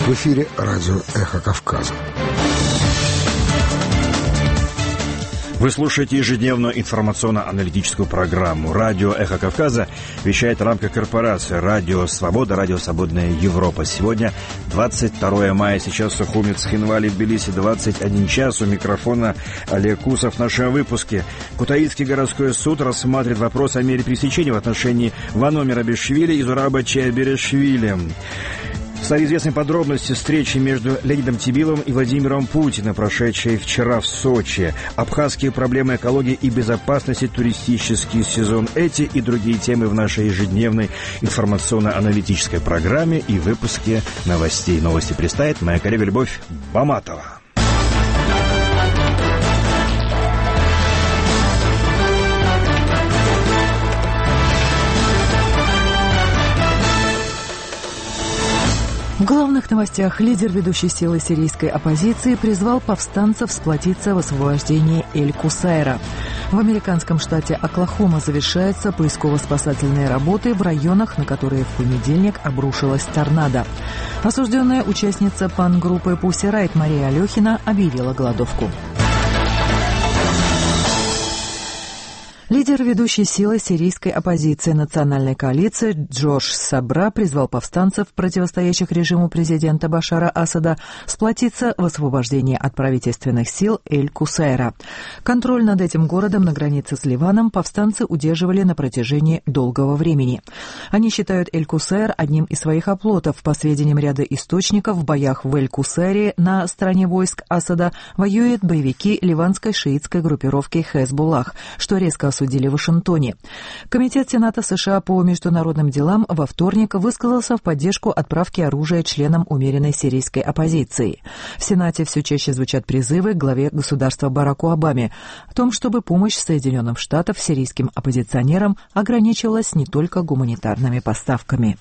В эфире радио «Эхо Кавказа». Вы слушаете ежедневную информационно-аналитическую программу. Радио «Эхо Кавказа» вещает в рамках корпорации «Радио Свобода», «Радио Свободная Европа». Сегодня 22 мая, сейчас Сухуми, Цхинвали, в Тбилиси, 21 час. У микрофона Олег Кусов. В нашем выпуске Кутаисский городской суд рассматривает вопрос о мере пресечения в отношении Вано Мерабишвили и Зураба Чайберишвили. Стали известны подробности встречи между Леонидом Тибиловым и Владимиром Путиным, прошедшей вчера в Сочи. Абхазские проблемы экологии и безопасности, туристический сезон. Эти и другие темы в нашей ежедневной информационно-аналитической программе и выпуске новостей. Новости представит моя коллега Любовь Баматова. В главных новостях лидер ведущей силы сирийской оппозиции призвал повстанцев сплотиться в освобождении Эль-Кусайра. В американском штате Оклахома завершаются поисково-спасательные работы в районах, на которые в понедельник обрушилась торнадо. Осужденная участница панк-группы Pussy Riot Мария Алехина объявила голодовку. Лидер ведущей силы сирийской оппозиции национальной коалиции Джордж Сабра призвал повстанцев, противостоящих режиму президента Башара Асада, сплотиться в освобождении от правительственных сил Эль-Кусайра. Контроль над этим городом на границе с Ливаном повстанцы удерживали на протяжении долгого времени. Они считают Эль-Кусайр одним из своих оплотов. По сведениям ряда источников, в боях в Эль-Кусайре на стороне войск Асада воюют боевики ливанской шиитской группировки Хезбуллах, что резко осудили в Вашингтоне. Комитет Сената США по международным делам во вторник высказался в поддержку отправки оружия членам умеренной сирийской оппозиции. В Сенате все чаще звучат призывы к главе государства Бараку Обаме о том, чтобы помощь Соединенных Штатов сирийским оппозиционерам ограничивалась не только гуманитарными поставками.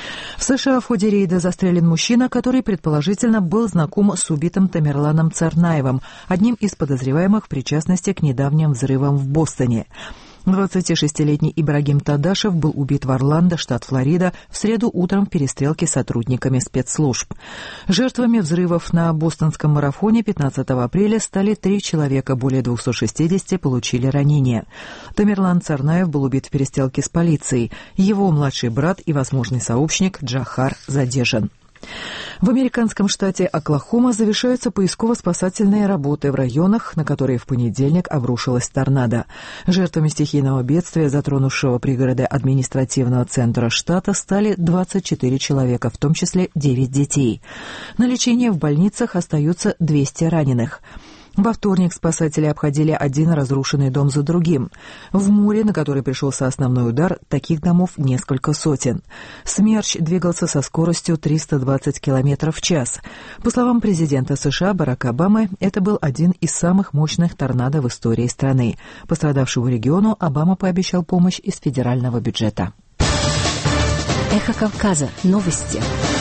В США в ходе рейда застрелен мужчина, который предположительно был знаком с убитым Тамерланом Царнаевым, одним из подозреваемых в причастности к недавним взрывам в Бостоне. 26-летний Ибрагим Тадашев был убит в Орландо, штат Флорида, в среду утром в перестрелке с сотрудниками спецслужб. Жертвами взрывов на бостонском марафоне 15 апреля стали 3 человека, более 260 получили ранения. Тамерлан Царнаев был убит в перестрелке с полицией. Его младший брат и возможный сообщник Джахар задержан. В американском штате Оклахома завершаются поисково-спасательные работы в районах, на которые в понедельник обрушилась торнадо. Жертвами стихийного бедствия, затронувшего пригороды административного центра штата, стали 24 человека, в том числе 9 детей. На лечении в больницах остаются 200 раненых. Во вторник спасатели обходили один разрушенный дом за другим. В Муре, на который пришелся основной удар, таких домов несколько сотен. Смерч двигался со скоростью 320 км в час. По словам президента США Барака Обамы, это был один из самых мощных торнадо в истории страны. Пострадавшему региону Обама пообещал помощь из федерального бюджета. Эхо Кавказа. Новости.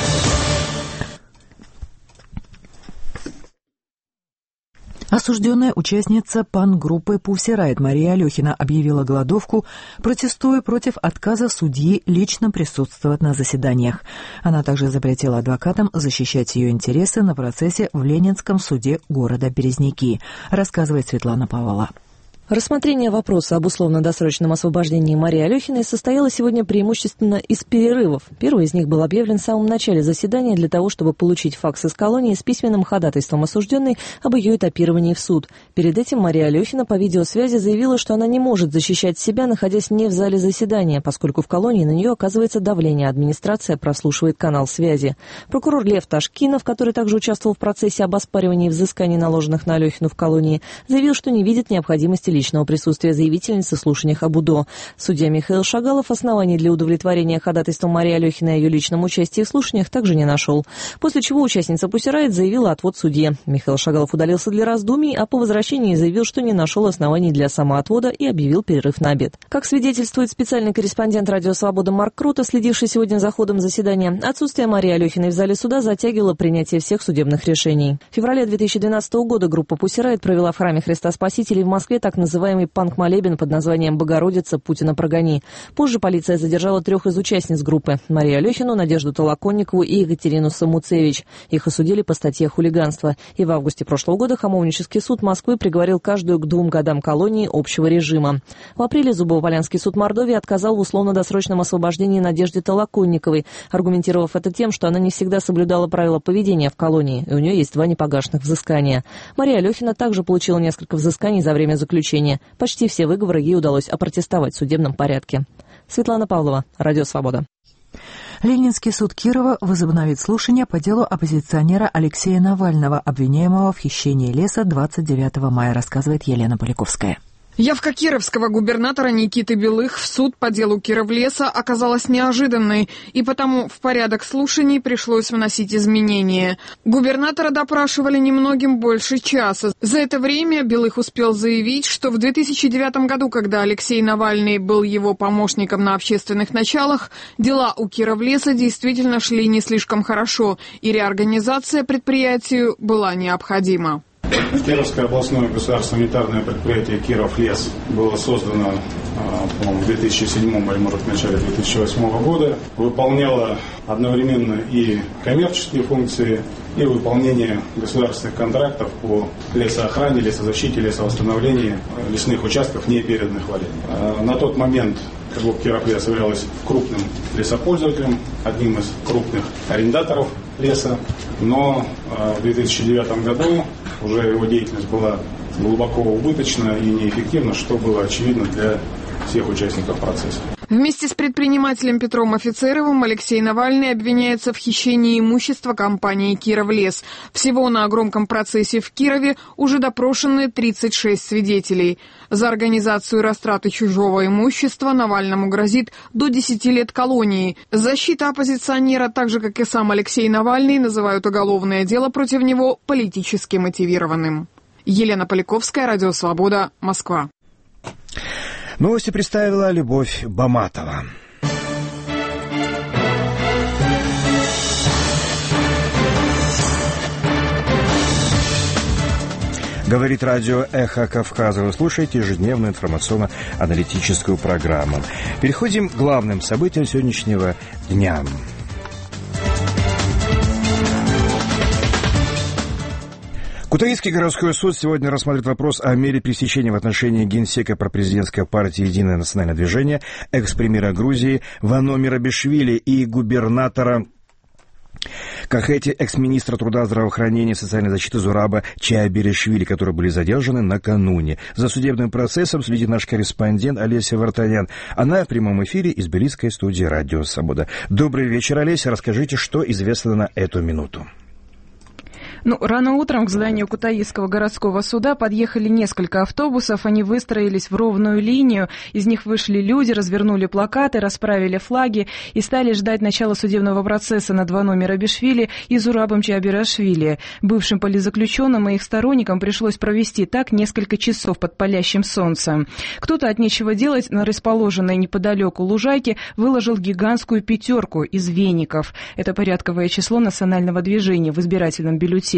Осужденная участница панк-группы Pussy Riot Мария Алехина объявила голодовку, протестуя против отказа судьи лично присутствовать на заседаниях. Она также запретила адвокатам защищать ее интересы на процессе в Ленинском суде города Березники, рассказывает Светлана Павлова. Рассмотрение вопроса об условно-досрочном освобождении Марии Алехиной состоялось сегодня преимущественно из перерывов. Первый из них был объявлен в самом начале заседания для того, чтобы получить факс из колонии с письменным ходатайством осужденной об ее этапировании в суд. Перед этим Мария Алехина по видеосвязи заявила, что она не может защищать себя, находясь не в зале заседания, поскольку в колонии на нее оказывается давление, администрация прослушивает канал связи. Прокурор Лев Ташкинов, который также участвовал в процессе об оспаривании взысканий, наложенных на Алехину в колонии, заявил, что не видит необходимости личного присутствия заявительницы в слушаниях об УДО. Судья Михаил Шагалов оснований для удовлетворения ходатайства Марии Алехиной о ее личном участии в слушаниях также не нашел. После чего участница Pussy Riot заявила отвод судье. Михаил Шагалов удалился для раздумий, а по возвращении заявил, что не нашел оснований для самоотвода и объявил перерыв на обед. Как свидетельствует специальный корреспондент «Радио Свобода» Марк Круто, следивший сегодня за ходом заседания, отсутствие Марии Алехиной в зале суда затягивало принятие всех судебных решений. В феврале 2012 года группа Pussy Riot провела в храме Христа Спасителя в Москве так называемый называемый панк-молебен под названием «Богородица, Путина прогони». Позже полиция задержала 3 из участниц группы – Марию Алехину, Надежду Толоконникову и Екатерину Самуцевич. Их осудили по статье «Хулиганство». И в августе прошлого года Хамовнический суд Москвы приговорил каждую к 2 годам колонии общего режима. В апреле Зубово-Полянский суд Мордовии отказал в условно-досрочном освобождении Надежде Толоконниковой, аргументировав это тем, что она не всегда соблюдала правила поведения в колонии, и у нее есть 2 непогашенных взыскания. Мария Алехина также получила несколько взысканий за время заключения. Почти все выговоры ей удалось опротестовать в судебном порядке. Светлана Павлова, Радио Свобода. Ленинский суд Кирова возобновит слушания по делу оппозиционера Алексея Навального, обвиняемого в хищении леса 29 мая, рассказывает Елена Поляковская. Явка кировского губернатора Никиты Белых в суд по делу Кировлеса оказалась неожиданной, и потому в порядок слушаний пришлось вносить изменения. Губернатора допрашивали немногим больше часа. За это время Белых успел заявить, что в 2009 году, когда Алексей Навальный был его помощником на общественных началах, дела у Кировлеса действительно шли не слишком хорошо, и реорганизация предприятию была необходима. Кировское областное государственное унитарное предприятие «Кировлес» было создано, по-моему, в 2007 или, может, в начале 2008 года. Выполняло одновременно и коммерческие функции, и выполнение государственных контрактов по лесоохране, лесозащите, лесовосстановлению лесных участков, не переданных в аренду. На тот момент «Кировлес» являлась крупным лесопользователем, одним из крупных арендаторов леса, но в 2009 году уже его деятельность была глубоко убыточна и неэффективна, что было очевидно для всех участников процесса. Вместе с предпринимателем Петром Офицеровым Алексей Навальный обвиняется в хищении имущества компании «Кировлес». Всего на громком процессе в Кирове уже допрошены 36 свидетелей. За организацию растраты чужого имущества Навальному грозит до 10 лет колонии. Защита оппозиционера, так же как и сам Алексей Навальный, называют уголовное дело против него политически мотивированным. Елена Поляковская, Радио Свобода, Москва. Новости представила Любовь Баматова. Говорит радио «Эхо Кавказа». Вы слушаете ежедневную информационно-аналитическую программу. Переходим к главным событиям сегодняшнего дня. Кутаисский городской суд сегодня рассмотрит вопрос о мере пресечения в отношении генсека пропрезидентской партии «Единое национальное движение», экс-премьера Грузии Вано Мерабишвили и губернатора Кахети, экс-министра труда, здравоохранения и социальной защиты Зураба Чааберишвили, которые были задержаны накануне. За судебным процессом следит наш корреспондент Олеся Вартанян. Она в прямом эфире из Тбилисской студии «Радио Свобода». Добрый вечер, Олеся. Расскажите, что известно на эту минуту. Рано утром к зданию Кутаисского городского суда подъехали несколько автобусов. Они выстроились в ровную линию. Из них вышли люди, развернули плакаты, расправили флаги и стали ждать начала судебного процесса над Вано Мерабишвили и Зурабом Чааберишвили. Бывшим политзаключенным и их сторонникам пришлось провести так несколько часов под палящим солнцем. Кто-то от нечего делать на расположенной неподалеку лужайке выложил гигантскую 5 из веников. Это порядковое число национального движения в избирательном бюллетене.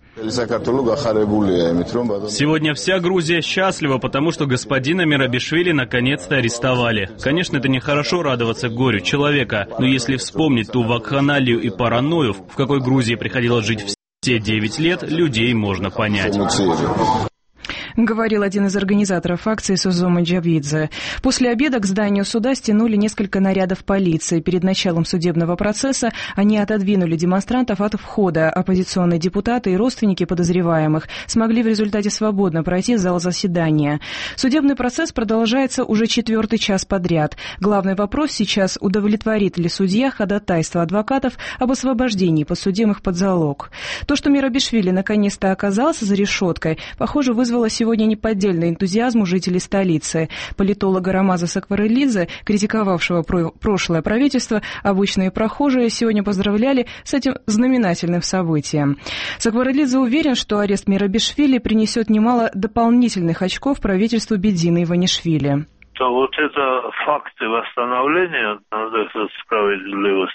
Сегодня вся Грузия счастлива, потому что господина Мерабишвили наконец-то арестовали. Конечно, это нехорошо радоваться горю человека, но если вспомнить ту вакханалию и паранойю, в какой Грузии приходилось жить все 9 лет, людей можно понять. Говорил один из организаторов акции Сузума Джавидзе. После обеда к зданию суда стянули несколько нарядов полиции. Перед началом судебного процесса они отодвинули демонстрантов от входа. Оппозиционные депутаты и родственники подозреваемых смогли в результате свободно пройти в зал заседания. Судебный процесс продолжается уже 4-й час подряд. Главный вопрос сейчас, удовлетворит ли судья ходатайство адвокатов об освобождении подсудимых под залог. То, что Мерабишвили наконец-то оказался за решеткой, похоже, вызвало сегодня неподдельный энтузиазм у жителей столицы. Политолога Рамаза Сакварелидзе, критиковавшего прошлое правительство, обычные прохожие сегодня поздравляли с этим знаменательным событием. Сакварелидзе уверен, что арест Мерабишвили принесет немало дополнительных очков правительству Бедзины Иванишвили. То вот это факты восстановления, надо сказать, справедливости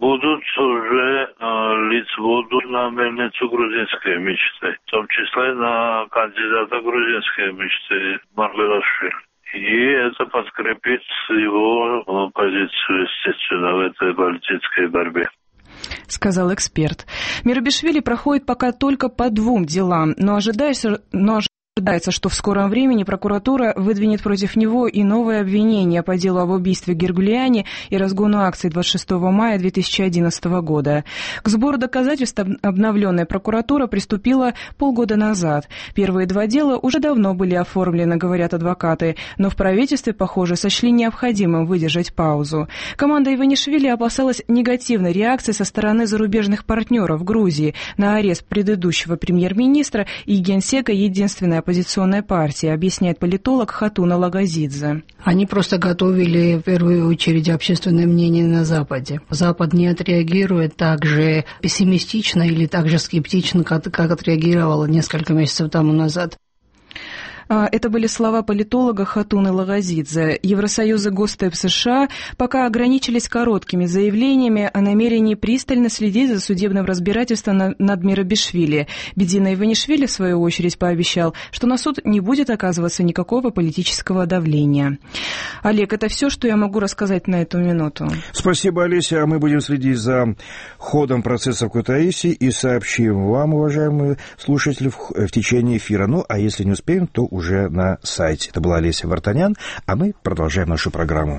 будут уже лить воду на мельницу грузинской мечты, в том числе на кандидата грузинской мечты Марлашвили. И это подкрепит его позицию, естественно, в этой политической борьбе. Сказал эксперт. Мирабишвили проходит пока только по 2 делам, но ожидается, что в скором времени прокуратура выдвинет против него и новое обвинение по делу об убийстве Гергулиани и разгону акций 26 мая 2011 года. К сбору доказательств обновленная прокуратура приступила полгода назад. Первые 2 дела уже давно были оформлены, говорят адвокаты, но в правительстве, похоже, сочли необходимым выдержать паузу. Команда Иванишвили опасалась негативной реакции со стороны зарубежных партнеров Грузии на арест предыдущего премьер-министра и генсека единственной оппозиционной партии, объясняет политолог Хатуна Лагазидзе. Они просто готовили в первую очередь общественное мнение на Западе. Запад не отреагирует так же пессимистично или так же скептично, как отреагировало несколько месяцев тому назад. Это были слова политолога Хатуны Лагазидзе. Евросоюз и Госдеп США пока ограничились короткими заявлениями о намерении пристально следить за судебным разбирательством над Мирабишвили. Бедина Иванишвили, в свою очередь, пообещал, что на суд не будет оказываться никакого политического давления. Олег, это все, что я могу рассказать на эту минуту. Спасибо, Олеся. А мы будем следить за ходом процесса в Кутаиси и сообщим вам, уважаемые слушатели, в течение эфира. Ну, а если не успеем, то уже на сайте. Это была Олеся Вартанян, а мы продолжаем нашу программу.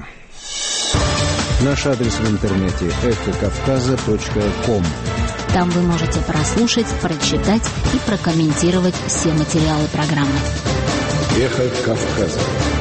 Наш адрес в интернете эхокавказа.ком. Там вы можете прослушать, прочитать и прокомментировать все материалы программы. Эхо Кавказа.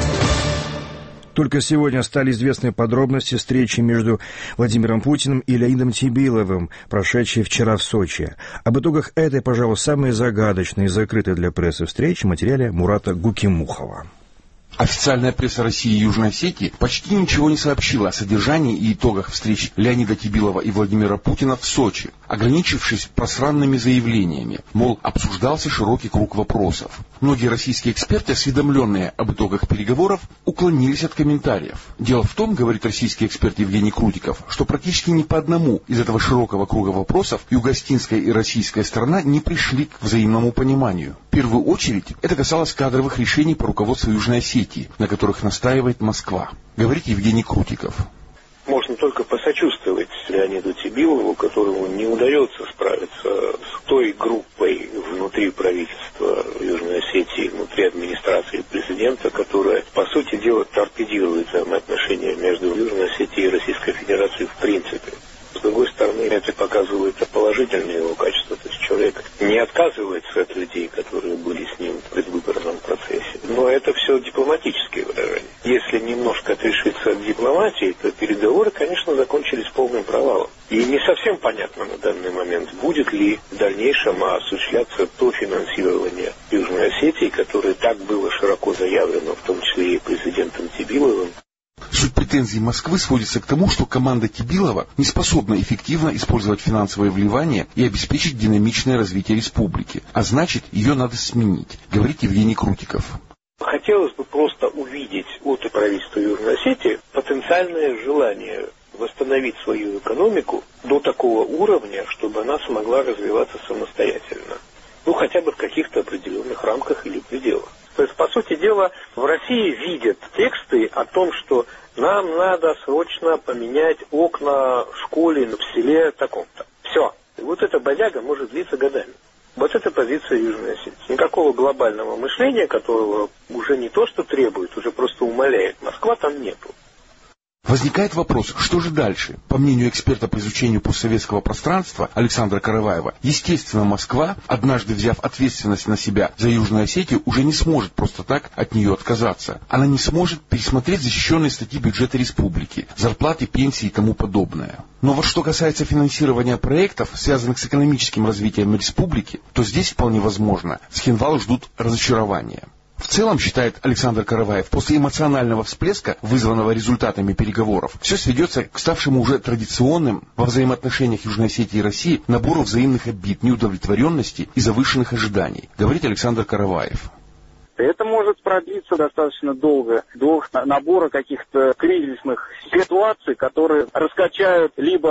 Только сегодня стали известны подробности встречи между Владимиром Путиным и Леонидом Тибиловым, прошедшей вчера в Сочи. Об итогах этой, пожалуй, самой загадочной и закрытой для прессы встречи в материале Мурата Гукимухова. Официальная пресса России и Южной Осетии почти ничего не сообщила о содержании и итогах встреч Леонида Тибилова и Владимира Путина в Сочи, ограничившись пространными заявлениями, мол, обсуждался широкий круг вопросов. Многие российские эксперты, осведомленные об итогах переговоров, уклонились от комментариев. Дело в том, говорит российский эксперт Евгений Крутиков, что практически ни по одному из этого широкого круга вопросов югостинская и российская сторона не пришли к взаимному пониманию. В первую очередь это касалось кадровых решений по руководству Южной Осетии, на которых настаивает Москва, говорит Евгений Крутиков. Можно только посочувствовать Леониду Тибилову, которому не удается справиться с той группой внутри правительства Южной Осетии, внутри администрации президента, которая, по сути дела, торпедирует взаимоотношения между Южной Осетией и Российской Федерацией в принципе. С другой стороны, это показывает положительные его качества. То есть человек не отказывается от людей, которые были с ним в предвыборном процессе. Но это все дипломатические выражения. Если немножко отрешиться от дипломатии, то переговоры, конечно, закончились полным провалом. И не совсем понятно на данный момент, будет ли в дальнейшем осуществляться то финансирование Южной Осетии, которое так было широко заявлено, в том числе и президентом Тибиловым. Суть претензий Москвы сводится к тому, что команда Тибилова не способна эффективно использовать финансовое вливание и обеспечить динамичное развитие республики, а значит, ее надо сменить, говорит Евгений Крутиков. Хотелось бы просто увидеть от правительства Южной Осетии потенциальное желание восстановить свою экономику до такого уровня, чтобы она смогла развиваться самостоятельно. Ну, хотя бы в каких-то определенных рамках или пределах. То есть, по сути дела, в России видят тексты о том, что нам надо срочно поменять окна в школе, в селе таком-то. Все. И вот эта бодяга может длиться годами. Вот это позиция Южной Осетии. Никакого глобального мышления, которого уже не то что требует, уже просто умаляет. Москва там нету. Возникает вопрос, что же дальше? По мнению эксперта по изучению постсоветского пространства Александра Караваева, естественно, Москва, однажды взяв ответственность на себя за Южную Осетию, уже не сможет просто так от нее отказаться. Она не сможет пересмотреть защищенные статьи бюджета республики, зарплаты, пенсии и тому подобное. Но вот что касается финансирования проектов, связанных с экономическим развитием республики, то здесь вполне возможно, Цхинвал ждут разочарования. В целом, считает Александр Караваев, после эмоционального всплеска, вызванного результатами переговоров, все сведется к ставшему уже традиционным во взаимоотношениях Южной Осетии и России набору взаимных обид, неудовлетворенности и завышенных ожиданий, говорит Александр Караваев. Это может продлиться достаточно долго, до набора каких-то кризисных ситуаций, которые раскачают либо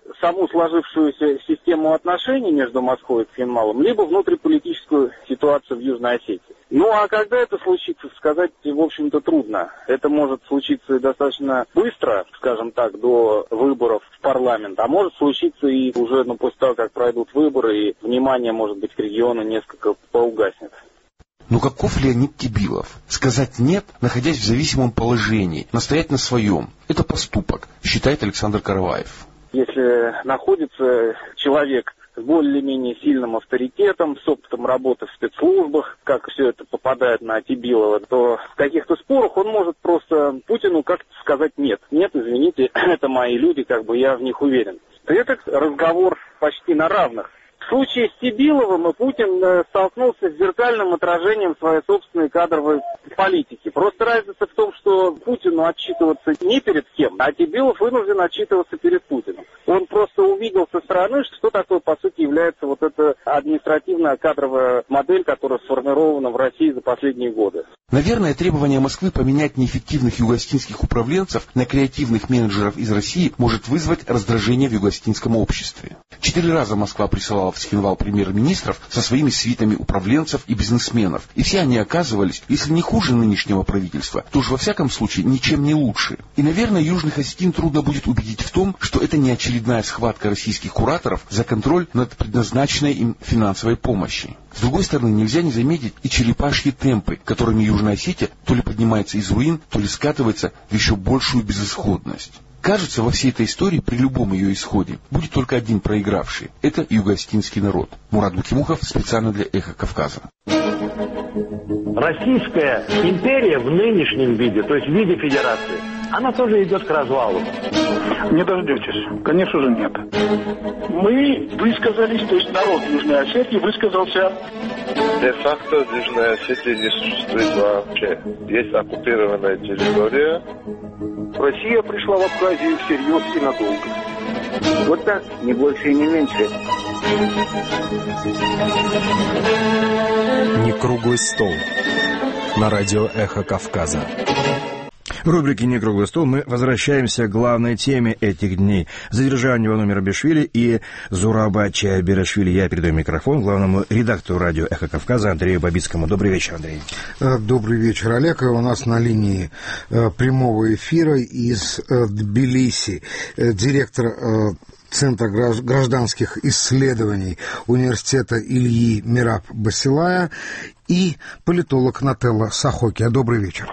саму сложившуюся систему отношений между Москвой и Цхинвалом, либо внутриполитическую ситуацию в Южной Осетии. Ну а когда это случится, сказать, в общем-то, трудно. Это может случиться достаточно быстро, скажем так, до выборов в парламент, а может случиться и уже после того, как пройдут выборы, и внимание, может быть, к региону несколько поугаснет. Но каков Леонид Тебилов? Сказать «нет», находясь в зависимом положении, настоять на своем – это поступок, считает Александр Караваев. Если находится человек с более-менее сильным авторитетом, с опытом работы в спецслужбах, как все это попадает на Тебилова, то в каких-то спорах он может просто Путину как-то сказать «нет». «Нет, извините, это мои люди, я в них уверен». Это разговор почти на равных. В случае с Тебиловым Путин столкнулся с зеркальным отражением своей собственной кадровой политики. Просто разница в том, что Путину отчитываться не перед кем, а Тебилов вынужден отчитываться перед Путиным. Он просто увидел со стороны, что такое, по сути, является вот эта административная кадровая модель, которая сформирована в России за последние годы. Наверное, требование Москвы поменять неэффективных югоостинских управленцев на креативных менеджеров из России может вызвать раздражение в югоостинском обществе. 4 раза Москва присылала в Цхинвал премьер-министров со своими свитами управленцев и бизнесменов. И все они оказывались, если не хуже нынешнего правительства, то уж во всяком случае ничем не лучше. И, наверное, южных осетин трудно будет убедить в том, что это не очередная схватка российских кураторов за контроль над предназначенной им финансовой помощью. С другой стороны, нельзя не заметить и черепашьи темпы, которыми Южная Осетия то ли поднимается из руин, то ли скатывается в еще большую безысходность. Кажется, во всей этой истории, при любом ее исходе, будет только один проигравший. Это юго-осетинский народ. Мурат Букимухов специально для «Эхо Кавказа». Российская империя в нынешнем виде, то есть в виде федерации, она тоже идет к развалу. Не дождетесь. Конечно же, нет. Мы высказались, то есть народ Южной Осетии высказался. Де-факто Южная Осетия не существует вообще. Есть оккупированная территория. Россия пришла в Абхазию всерьез и надолго. Вот так, не больше и не меньше. Не круглый стол. На радио «Эхо Кавказа». В рубрике «Не круглый стол» мы возвращаемся к главной теме этих дней – задержанию Вано Мерабишвили и Зураба Чайберашвили. Я передаю микрофон главному редактору радио «Эхо Кавказа» Андрею Бабицкому. Добрый вечер, Андрей. Добрый вечер, Олег. У нас на линии прямого эфира из Тбилиси директор Центра гражданских исследований университета Ильи Мираб Басилая и политолог Нателла Сахокия. Добрый вечер.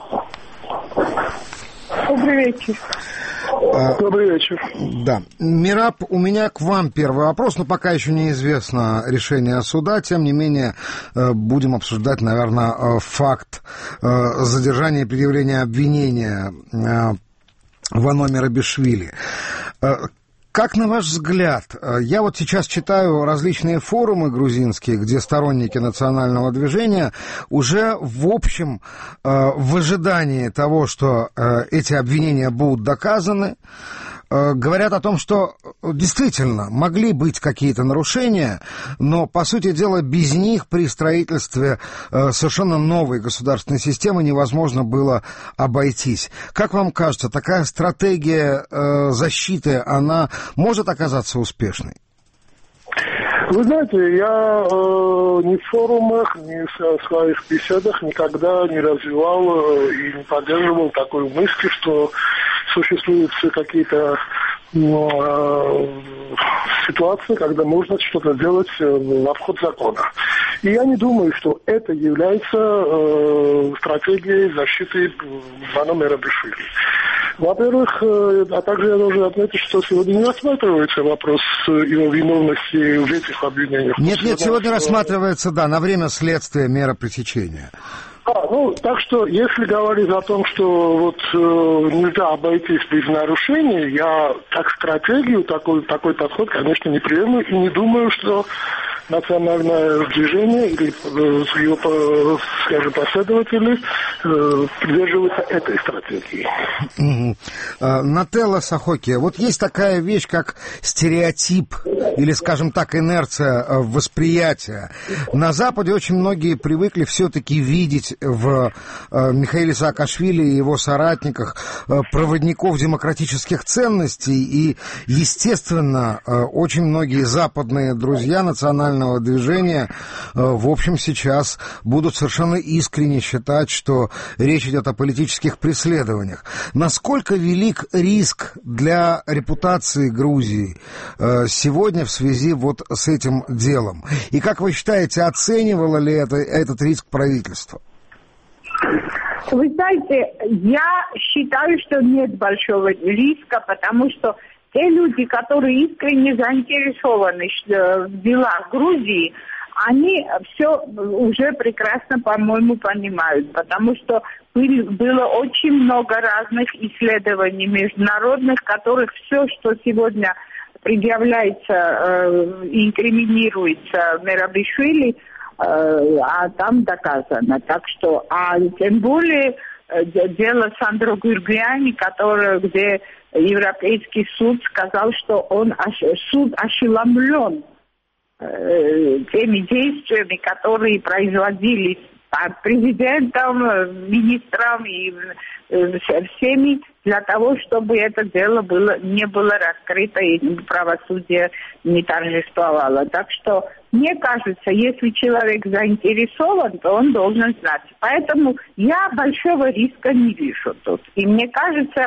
Добрый вечер. Добрый вечер. Да. Мираб, у меня к вам первый вопрос, но пока еще неизвестно решение суда. Тем не менее, будем обсуждать, наверное, факт задержания и предъявления обвинения Вано Мерабишвили. Как на ваш взгляд, я вот сейчас читаю различные форумы грузинские, где сторонники национального движения уже в общем в ожидании того, что эти обвинения будут доказаны, говорят о том, что действительно могли быть какие-то нарушения, но, по сути дела, без них при строительстве совершенно новой государственной системы невозможно было обойтись. Как вам кажется, такая стратегия защиты, она может оказаться успешной? Вы знаете, я ни в форумах, ни в своих беседах никогда не развивал и не поддерживал такую мысль, что существуют какие-то ситуации, когда можно что-то делать в обход закона. И я не думаю, что это является стратегией защиты Вано Мерабишвили. Во-первых, а также я должен отметить, что сегодня не рассматривается вопрос его виновности в этих обвинениях. Нет, сегодня рассматривается, да, на время следствия мера пресечения. Так что, если говорить о том, что вот нельзя обойтись без нарушений, я как стратегию такой подход, конечно, не приму и не думаю, что национальное движение или его, скажем, последователи придерживаются этой стратегии. Нателла Сахокия, вот есть такая вещь, как стереотип или, скажем так, инерция восприятия. На Западе очень многие привыкли все-таки видеть в Михаиле Саакашвили и его соратниках проводников демократических ценностей, и, естественно, очень многие западные друзья национального движения, в общем, сейчас будут совершенно искренне считать, что речь идет о политических преследованиях. Насколько велик риск для репутации Грузии сегодня в связи вот с этим делом? И как вы считаете, оценивало ли этот риск правительство? Вы знаете, я считаю, что нет большого риска, потому что те люди, которые искренне заинтересованы в делах Грузии, они все уже прекрасно, по-моему, понимают, потому что было очень много разных исследований международных, в которых все, что сегодня предъявляется и инкриминируется Мерабишвили, а там доказано. Так что, тем более дело Сандро Гюргяни, где Европейский суд сказал, что суд ошеломлен теми действиями, которые производились президентом, министром и всеми для того, чтобы это дело не было раскрыто и правосудие не торжествовало. Так что, мне кажется, если человек заинтересован, то он должен знать. Поэтому я большого риска не вижу тут. И мне кажется,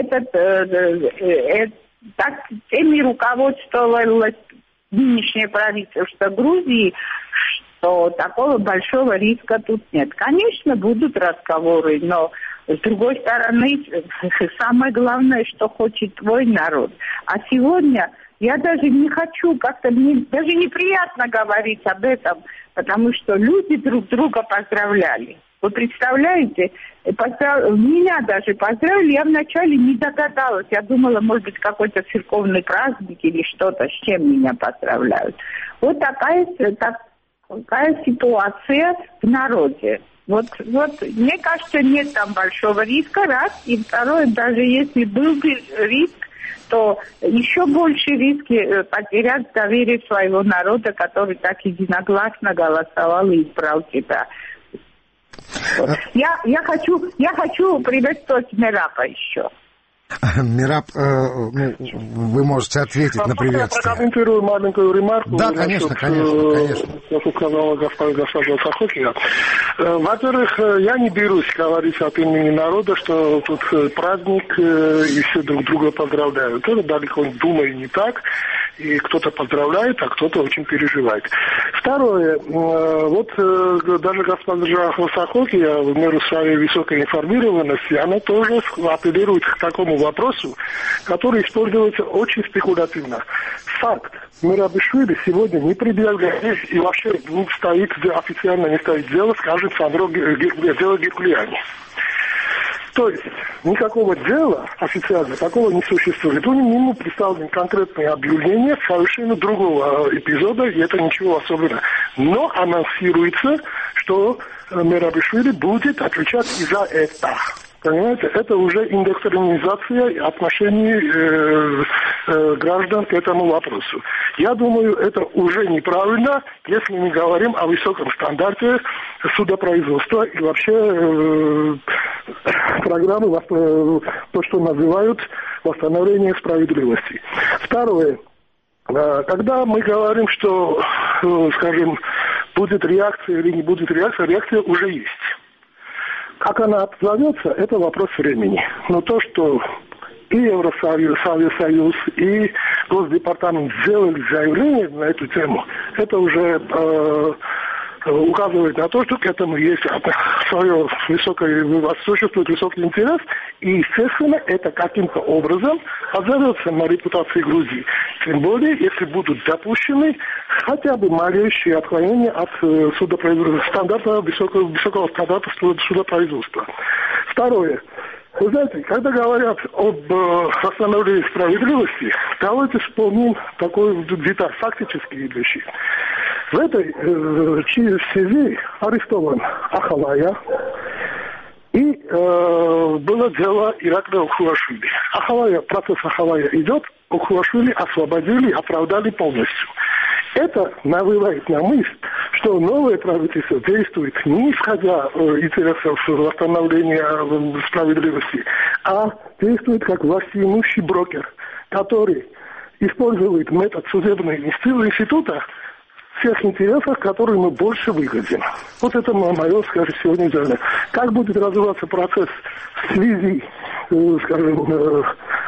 так теми руководствовалось нынешнее правительство Грузии, что такого большого риска тут нет. Конечно, будут разговоры, но с другой стороны, самое главное, что хочет твой народ. А сегодня я даже не хочу, мне даже неприятно говорить об этом, потому что люди друг друга поздравляли. Вы представляете, меня даже поздравили, я вначале не догадалась, я думала, может быть, какой-то церковный праздник или что-то, с чем меня поздравляют. Вот такая ситуация в народе. Вот, мне кажется, нет там большого риска, раз. И второе, даже если был бы риск, то еще больше риски потерять доверие своего народа, который так единогласно голосовал и избрал тебя. Вот. Я хочу приветствовать Мерапа еще. Мерап, вы можете ответить на приветствие. Я прокомментирую маленькую ремарку. Да, конечно. Как сказала госпожа Сахокия. Во-первых, я не берусь говорить от имени народа, что тут праздник и все друг друга поздравляют. Это далеко, думаю, не так. И кто-то поздравляет, а кто-то очень переживает. Второе, даже госпожа Сахокия, в меру своей высокой информированности, она тоже апеллирует к такому вопросу, который используется очень спекулятивно. Факт. Мерабишвили сегодня не предъявляет и вообще официально не стоит дело, скажем, дело Геркулиани. То есть никакого дела официально такого не существует. У него представлены конкретные объявления совершенно другого эпизода, и это ничего особенного. Но анонсируется, что Мерабишвили будет отвечать и за это. Понимаете, это уже индоктринизация отношений граждан к этому вопросу. Я думаю, это уже неправильно, если мы говорим о высоком стандарте судопроизводства и вообще программы, то, что называют восстановление справедливости. Второе. Когда мы говорим, что, скажем, будет реакция или не будет реакция уже есть. Как она отзовется, это вопрос времени. Но то, что и Евросоюз, и Госдепартамент сделали заявление на эту тему, это уже указывает на то, что к этому есть существует высокий интерес, и, естественно, это каким-то образом отзовется на репутации Грузии. Тем более, если будут допущены хотя бы малейшие отклонения от высокого стандарта судопроизводства. Второе. Вы знаете, когда говорят об восстановлении справедливости, давайте вспомним такую деталь, фактические вещи. В этой связи арестован Ахалая, и было дело Иракли Охуашвили. Процесс Ахалая идет, Охуашвили освободили, оправдали полностью. Это навевает на мысль, что новое правительство действует не исходя интересов восстановления справедливости, а действует как властимущий брокер, который использует метод судебного института в тех интересах, которые мы больше выгодим. Вот это мое, скажем, сегодня взгляд. Как будет развиваться процесс в связи, скажем,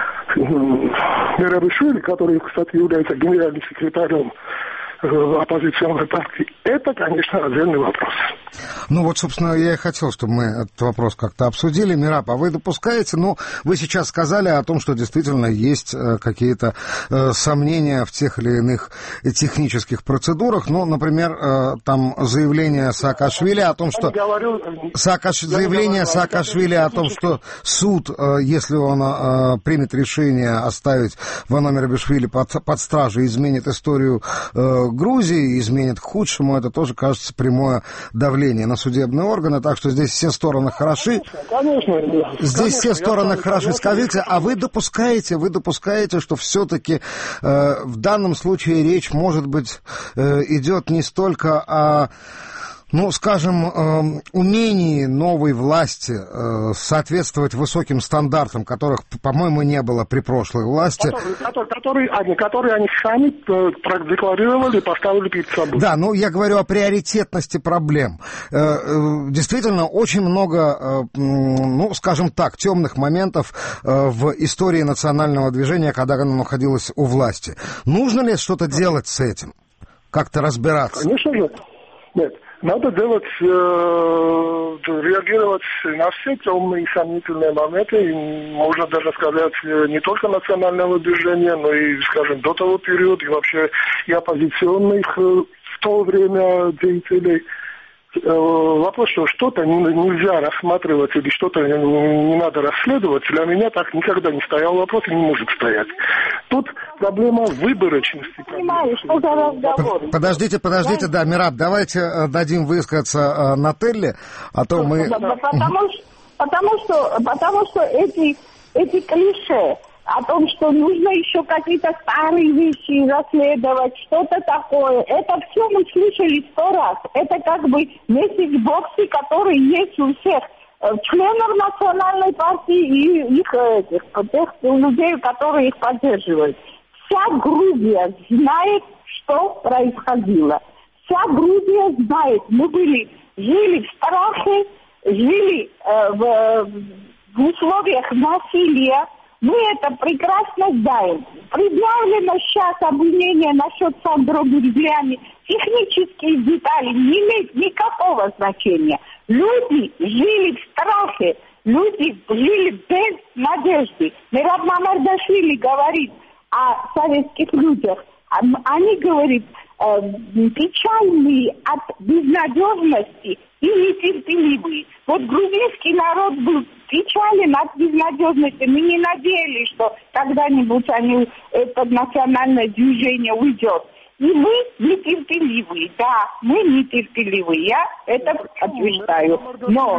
Мерабишвили, который, кстати, является генеральным секретарем оппозиционной партии, это, конечно, отдельный вопрос. Ну вот, собственно, я и хотел, чтобы мы этот вопрос как-то обсудили. Мираб, а вы допускаете, вы сейчас сказали о том, что действительно есть какие-то сомнения в тех или иных технических процедурах, например, там заявление Саакашвили о том, что... Заявление Саакашвили о том, что суд, если он примет решение оставить Вано Мерабишвили под стражей, изменит историю Грузии, изменит к худшему, это тоже, кажется, прямое давление на судебные органы, так что здесь все стороны хороши. Конечно. Здесь все стороны хороши. Скажите, а вы допускаете, что все-таки в данном случае речь, может быть, идет не столько о... скажем, умении новой власти соответствовать высоким стандартам, которых, по-моему, не было при прошлой власти. Которые они сами продекларировали и поставили перед собой. Да, я говорю о приоритетности проблем. Действительно, очень много, скажем так, темных моментов в истории национального движения, когда оно находилось у власти. Нужно ли что-то делать с этим? Как-то разбираться? Конечно же. Нет. Надо реагировать на все темные и сомнительные моменты, и можно даже сказать, не только национального движения, но и, скажем, до того периода, и вообще и оппозиционных в то время деятелей. Вопрос, что что-то нельзя рассматривать или что-то не надо расследовать, для меня так никогда не стоял вопрос и не может стоять. Тут проблема выборочности. Понимаю, что за разговор. Подождите, да, Мираб, давайте дадим высказаться Нателле, а то мы... Потому что эти клише о том, что нужно еще какие-то старые вещи расследовать, что-то такое. Это все мы слышали 100 раз. Это как бы месседж-боксы, которые есть у всех членов национальной партии и тех людей, которые их поддерживают. Вся Грузия знает, что происходило. Вся Грузия знает. Мы жили в страхе, жили в условиях насилия. Мы это прекрасно знаем. Предъявлено сейчас обвинение насчет Сандро Гюрзляни. Технические детали не имеют никакого значения. Люди жили в страхе, люди жили без надежды. Мераб Мамардашвили говорит о советских людях. Они говорят, печальные от безнадежности и нетерпеливые. Вот грузинский народ был печален от безнадежности. Мы не надеялись, что когда-нибудь это национальное движение уйдет. И мы нетерпеливые, да, мы нетерпеливые, я это отвечаю. Но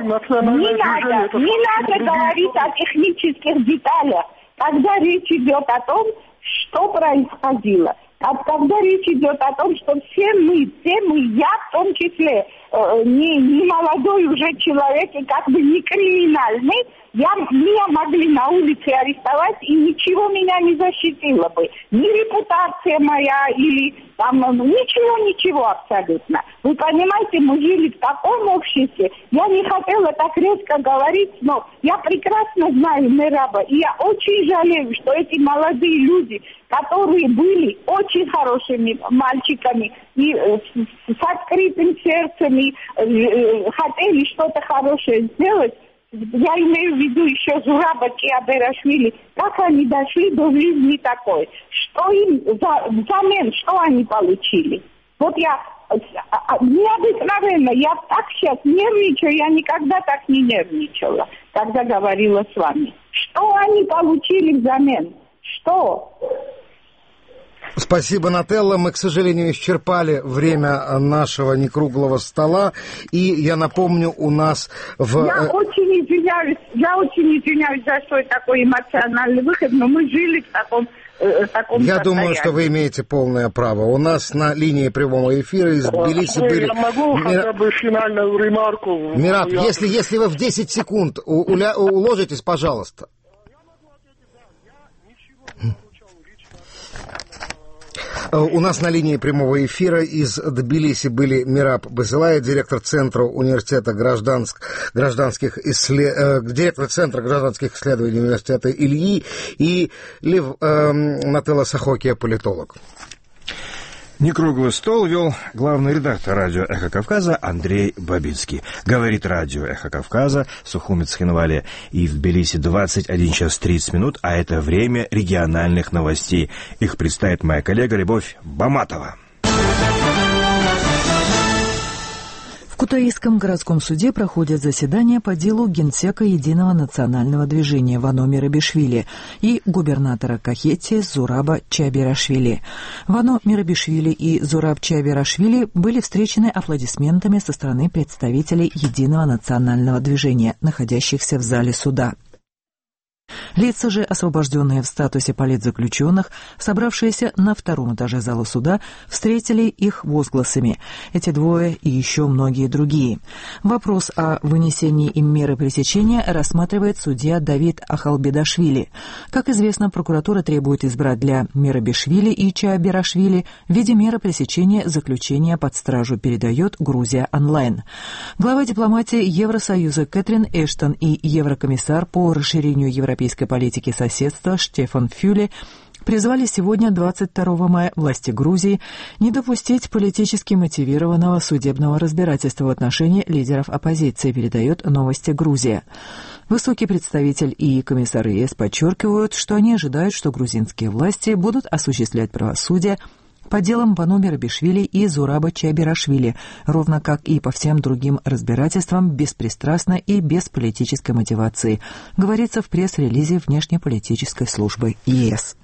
не надо говорить о технических деталях, когда речь идет о том, что происходило. Когда речь идет о том, что все мы, я в том числе, не молодой уже человек и как бы не криминальный, меня могли на улице арестовать, и ничего меня не защитило бы. Ни репутация моя, или там, ничего абсолютно. Вы понимаете, мы жили в таком обществе. Я не хотела так резко говорить, но я прекрасно знаю Мераба, и я очень жалею, что эти молодые люди, которые были очень хорошими мальчиками, и с открытым сердцем, и хотели что-то хорошее сделать, я имею в виду еще Зурабок и Аберашвили, как они дошли до жизни такой. Что им взамен, что они получили? Вот я необыкновенно, я так сейчас нервничаю, я никогда так не нервничала, когда говорила с вами. Что они получили взамен? Что? Спасибо, Нателла. Мы, к сожалению, исчерпали время нашего некруглого стола. И я напомню, у нас Я очень извиняюсь за свой такой эмоциональный выход, но мы жили в таком Я думаю, что вы имеете полное право. У нас на линии прямого эфира из Тбилиси были... Я могу хотя бы финальную ремарку? Мираб, если вы в 10 секунд уложитесь, пожалуйста. У нас на линии прямого эфира из Тбилиси были Мираб Басилаева, директор Центра университета директор Центра гражданских исследований университета Ильи, и Нателла Сахокия, политолог. Некруглый стол вел главный редактор радио «Эхо Кавказа» Андрей Бабинский. Говорит радио «Эхо Кавказа», Сухуми Цхинвали и в Тбилиси 21 час 30 минут, а это время региональных новостей. Их представит моя коллега Любовь Баматова. В Кутаисском городском суде проходит заседание по делу генсека Единого национального движения Вано Мерабишвили и губернатора Кахетии Зураба Чайберашвили. Вано Мерабишвили и Зураб Чайберашвили были встречены аплодисментами со стороны представителей Единого национального движения, находящихся в зале суда. Лица же, освобожденные в статусе политзаключенных, собравшиеся на втором этаже зала суда, встретили их возгласами. Эти двое и еще многие другие. Вопрос о вынесении им меры пресечения рассматривает судья Давид Ахалбедашвили. Как известно, прокуратура требует избрать для Мерабишвили и Чайберашвили в виде меры пресечения заключения под стражу, передает Грузия онлайн. Глава дипломатии Евросоюза Кэтрин Эштон и еврокомиссар по расширению европейской политики соседства Штефан Фюле призвали сегодня, 22 мая, власти Грузии не допустить политически мотивированного судебного разбирательства в отношении лидеров оппозиции, передает «Новости Грузия». Высокий представитель и комиссар ЕС подчеркивают, что они ожидают, что грузинские власти будут осуществлять правосудие по делам Вано Мерабишвили и Зураба Чайберашвили, ровно как и по всем другим разбирательствам, беспристрастно и без политической мотивации, говорится в пресс-релизе внешнеполитической службы ЕС.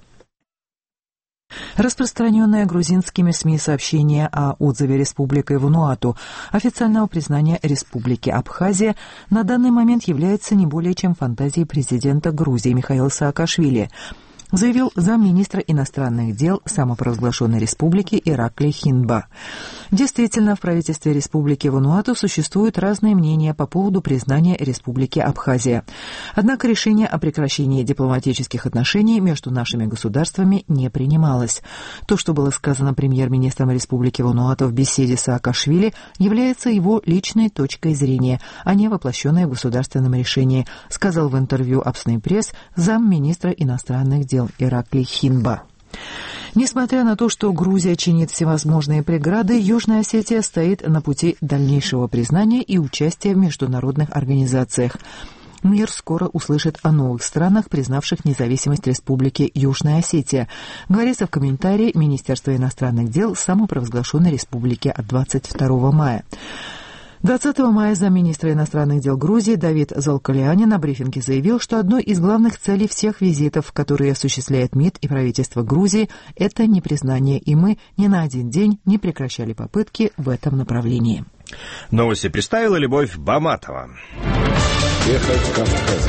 Распространенное грузинскими СМИ сообщение о отзыве Республикой Вануату официального признания Республики Абхазия на данный момент является не более чем фантазией президента Грузии Михаила Саакашвили, заявил замминистра иностранных дел самопровозглашенной республики Ираклий Хинба. Действительно, в правительстве Республики Вануату существуют разные мнения по поводу признания Республики Абхазия. Однако решение о прекращении дипломатических отношений между нашими государствами не принималось. То, что было сказано премьер-министром Республики Вануату в беседе с Саакашвили, является его личной точкой зрения, а не воплощенной в государственном решении, сказал в интервью Апсный пресс замминистра иностранных дел Ираклий Хинба. Несмотря на то, что Грузия чинит всевозможные преграды, Южная Осетия стоит на пути дальнейшего признания и участия в международных организациях. Мир скоро услышит о новых странах, признавших независимость Республики Южная Осетия, говорится в комментарии Министерства иностранных дел самопровозглашенной республики от 22 мая. 20 мая замминистра иностранных дел Грузии Давид Залкалиани на брифинге заявил, что одной из главных целей всех визитов, которые осуществляет МИД и правительство Грузии, это непризнание, и мы ни на один день не прекращали попытки в этом направлении. Новости представила Любовь Баматова. Эхо Кавказа.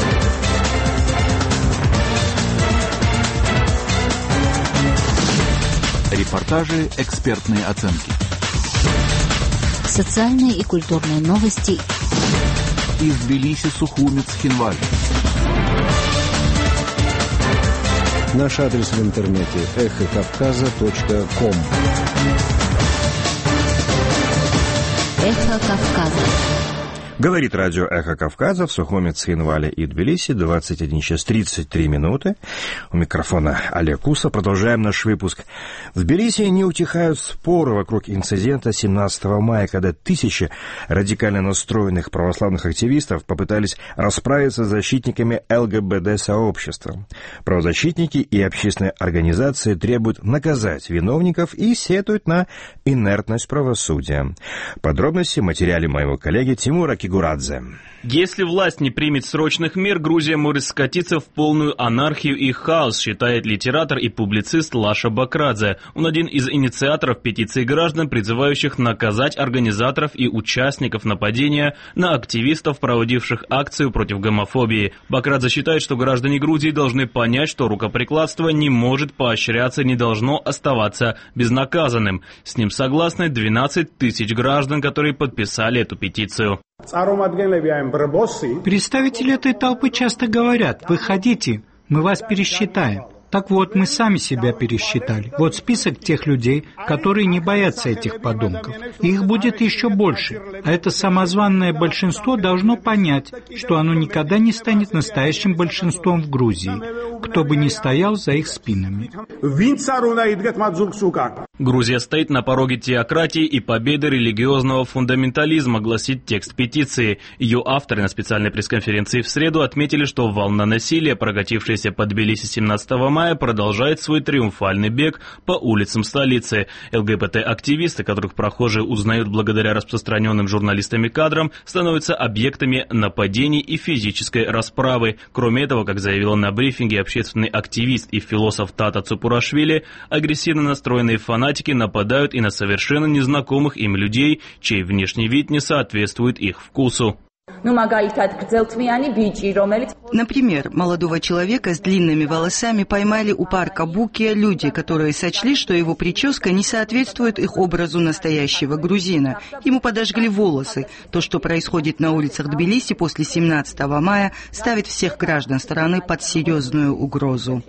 Репортажи, экспертные оценки. Социальные и культурные новости. Из Тбилиси, Сухуми, Цхинвали. Наш адрес в интернете эхокавказа.ком. Эхо Кавказа. Говорит радио «Эхо Кавказа» в Сухуми, Цхинвали и Тбилиси, 21 час 33 минуты. У микрофона Олег Куса. Продолжаем наш выпуск. В Тбилиси не утихают споры вокруг инцидента 17 мая, когда тысячи радикально настроенных православных активистов попытались расправиться с защитниками ЛГБТ-сообщества. Правозащитники и общественные организации требуют наказать виновников и сетуют на инертность правосудия. Подробности в материале моего коллеги Тимура Кигулиева. Кигурадзе. Если власть не примет срочных мер, Грузия может скатиться в полную анархию и хаос, считает литератор и публицист Лаша Бакрадзе. Он один из инициаторов петиции граждан, призывающих наказать организаторов и участников нападения на активистов, проводивших акцию против гомофобии. Бакрадзе считает, что граждане Грузии должны понять, что рукоприкладство не может поощряться, не должно оставаться безнаказанным. С ним согласны 12 тысяч граждан, которые подписали эту петицию. Представители этой толпы часто говорят: выходите, мы вас пересчитаем. Так вот, мы сами себя пересчитали. Вот список тех людей, которые не боятся этих подонков. Их будет еще больше. А это самозванное большинство должно понять, что оно никогда не станет настоящим большинством в Грузии, кто бы ни стоял за их спинами. Грузия стоит на пороге теократии и победы религиозного фундаментализма, гласит текст петиции. Ее авторы на специальной пресс-конференции в среду отметили, что волна насилия, прокатившаяся по Тбилиси 17 мая, продолжает свой триумфальный бег по улицам столицы. ЛГБТ-активисты, которых прохожие узнают благодаря распространенным журналистами кадрам, становятся объектами нападений и физической расправы. Кроме этого, как заявила на брифинге общественный активист и философ Тата Цупурашвили, агрессивно настроенные фанатики нападают и на совершенно незнакомых им людей, чей внешний вид не соответствует их вкусу. Например, молодого человека с длинными волосами поймали у парка Букия люди, которые сочли, что его прическа не соответствует их образу настоящего грузина. Ему подожгли волосы. То, что происходит на улицах Тбилиси после 17 мая, ставит всех граждан страны под серьезную угрозу.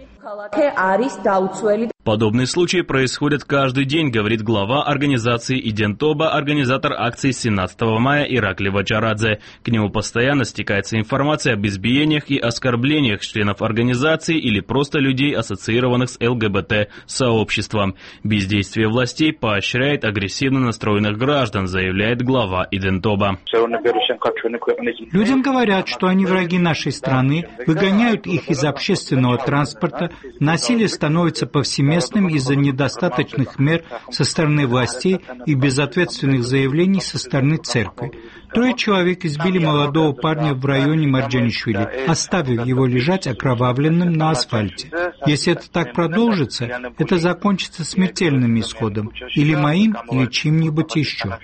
Подобные случаи происходят каждый день, говорит глава организации «Идентоба», организатор акции 17 мая Иракли Вачарадзе. К нему постоянно стекается информация об избиениях и оскорблениях членов организации или просто людей, ассоциированных с ЛГБТ-сообществом. Бездействие властей поощряет агрессивно настроенных граждан, заявляет глава «Идентоба». Людям говорят, что они враги нашей страны, выгоняют их из общественного транспорта, насилие становится повсеместным из-за недостаточных мер со стороны властей и безответственных заявлений со стороны церкви. 3 человек избили молодого парня в районе Марджанишвили, оставив его лежать окровавленным на асфальте. Если это так продолжится, это закончится смертельным исходом, или моим, или чьим-нибудь еще.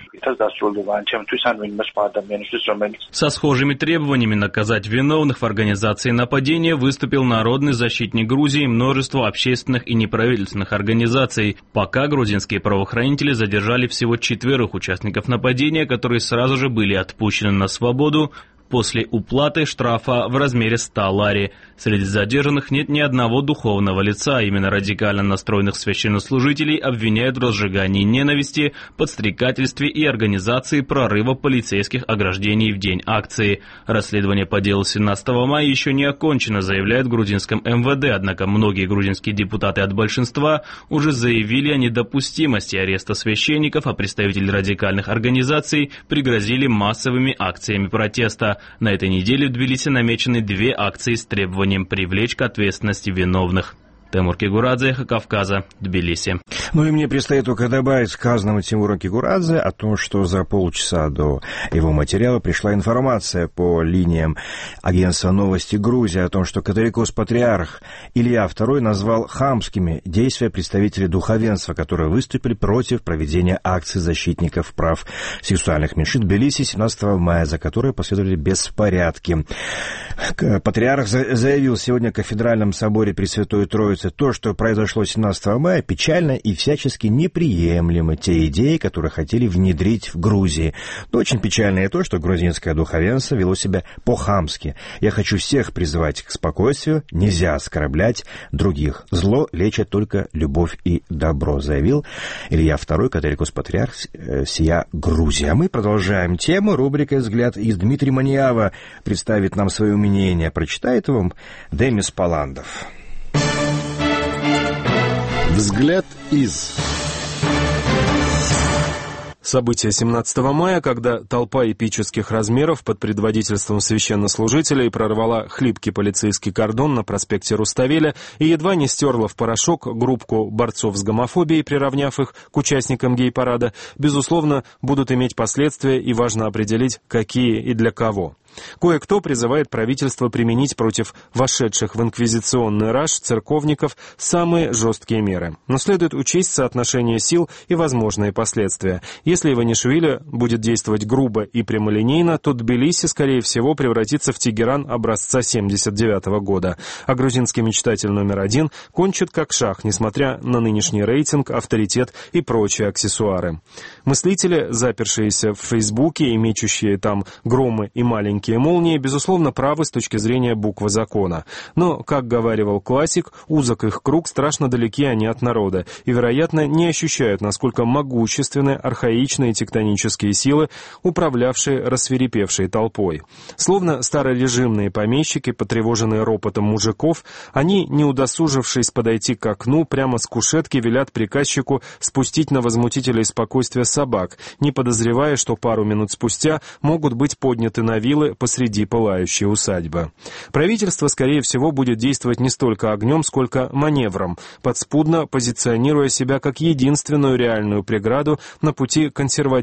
Со схожими требованиями наказать виновных в организации нападения выступил Народный защитник Грузии и множество общественных и неправительственных организаций. Пока грузинские правоохранители задержали всего 4 участников нападения, которые сразу же были отпущены на свободу после уплаты штрафа в размере 100 лари. Среди задержанных нет ни одного духовного лица. Именно радикально настроенных священнослужителей обвиняют в разжигании ненависти, подстрекательстве и организации прорыва полицейских ограждений в день акции. Расследование по делу 17 мая еще не окончено, заявляет в грузинском МВД, однако многие грузинские депутаты от большинства уже заявили о недопустимости ареста священников, а представители радикальных организаций пригрозили массовыми акциями протеста. На этой неделе в Тбилиси намечены 2 акции с требованием привлечь к ответственности виновных. Тимур Кигурадзе, «Эхо Кавказа», Тбилиси. Ну и мне предстоит только добавить сказанному Тимуру Кигурадзе о том, что за полчаса до его материала пришла информация по линиям агентства «Новости Грузии» о том, что католикос-патриарх Илья II назвал хамскими действия представителей духовенства, которые выступили против проведения акции защитников прав сексуальных меньшин в Тбилиси 17 мая, за которые последовали беспорядки. Патриарх заявил сегодня в Кафедральном соборе Пресвятой Троицы: то, что произошло 17 мая, печально и всячески неприемлемо те идеи, которые хотели внедрить в Грузии. Но очень печально и то, что грузинское духовенство вело себя по-хамски. Я хочу всех призывать к спокойствию, нельзя оскорблять других. Зло лечит только любовь и добро, заявил Илья II, католикос-патриарх сия Грузия. Мы продолжаем тему. Рубрика «Взгляд» из Дмитрия Маниава представит нам свое мнение. Прочитает вам Демис Паландов. Взгляд из... Событие 17 мая, когда толпа эпических размеров под предводительством священнослужителей прорвала хлипкий полицейский кордон на проспекте Руставеля и едва не стерла в порошок группку борцов с гомофобией, приравняв их к участникам гей-парада, безусловно, будут иметь последствия, и важно определить, какие и для кого. Кое-кто призывает правительство применить против вошедших в инквизиционный раж церковников самые жесткие меры. Но следует учесть соотношение сил и возможные последствия. Если Иванишвили будет действовать грубо и прямолинейно, то Тбилиси, скорее всего, превратится в Тегеран образца 1979 года. А грузинский мечтатель номер 1 кончит как шах, несмотря на нынешний рейтинг, авторитет и прочие аксессуары. Мыслители, запершиеся в Фейсбуке и мечущие там громы и маленькие молнии, безусловно, правы с точки зрения буквы закона. Но, как говаривал классик, узок их круг, страшно далеки они от народа, и, вероятно, не ощущают, насколько могущественны архаичные тектонические силы, управлявшие рассвирепевшей толпой. Словно старорежимные помещики, потревоженные ропотом мужиков, они, не удосужившись подойти к окну, прямо с кушетки велят приказчику спустить на возмутителей спокойствия собак, не подозревая, что пару минут спустя могут быть подняты на вилы посреди пылающей усадьбы. Правительство, скорее всего, будет действовать не столько огнем, сколько маневром, подспудно позиционируя себя как единственную реальную преграду на пути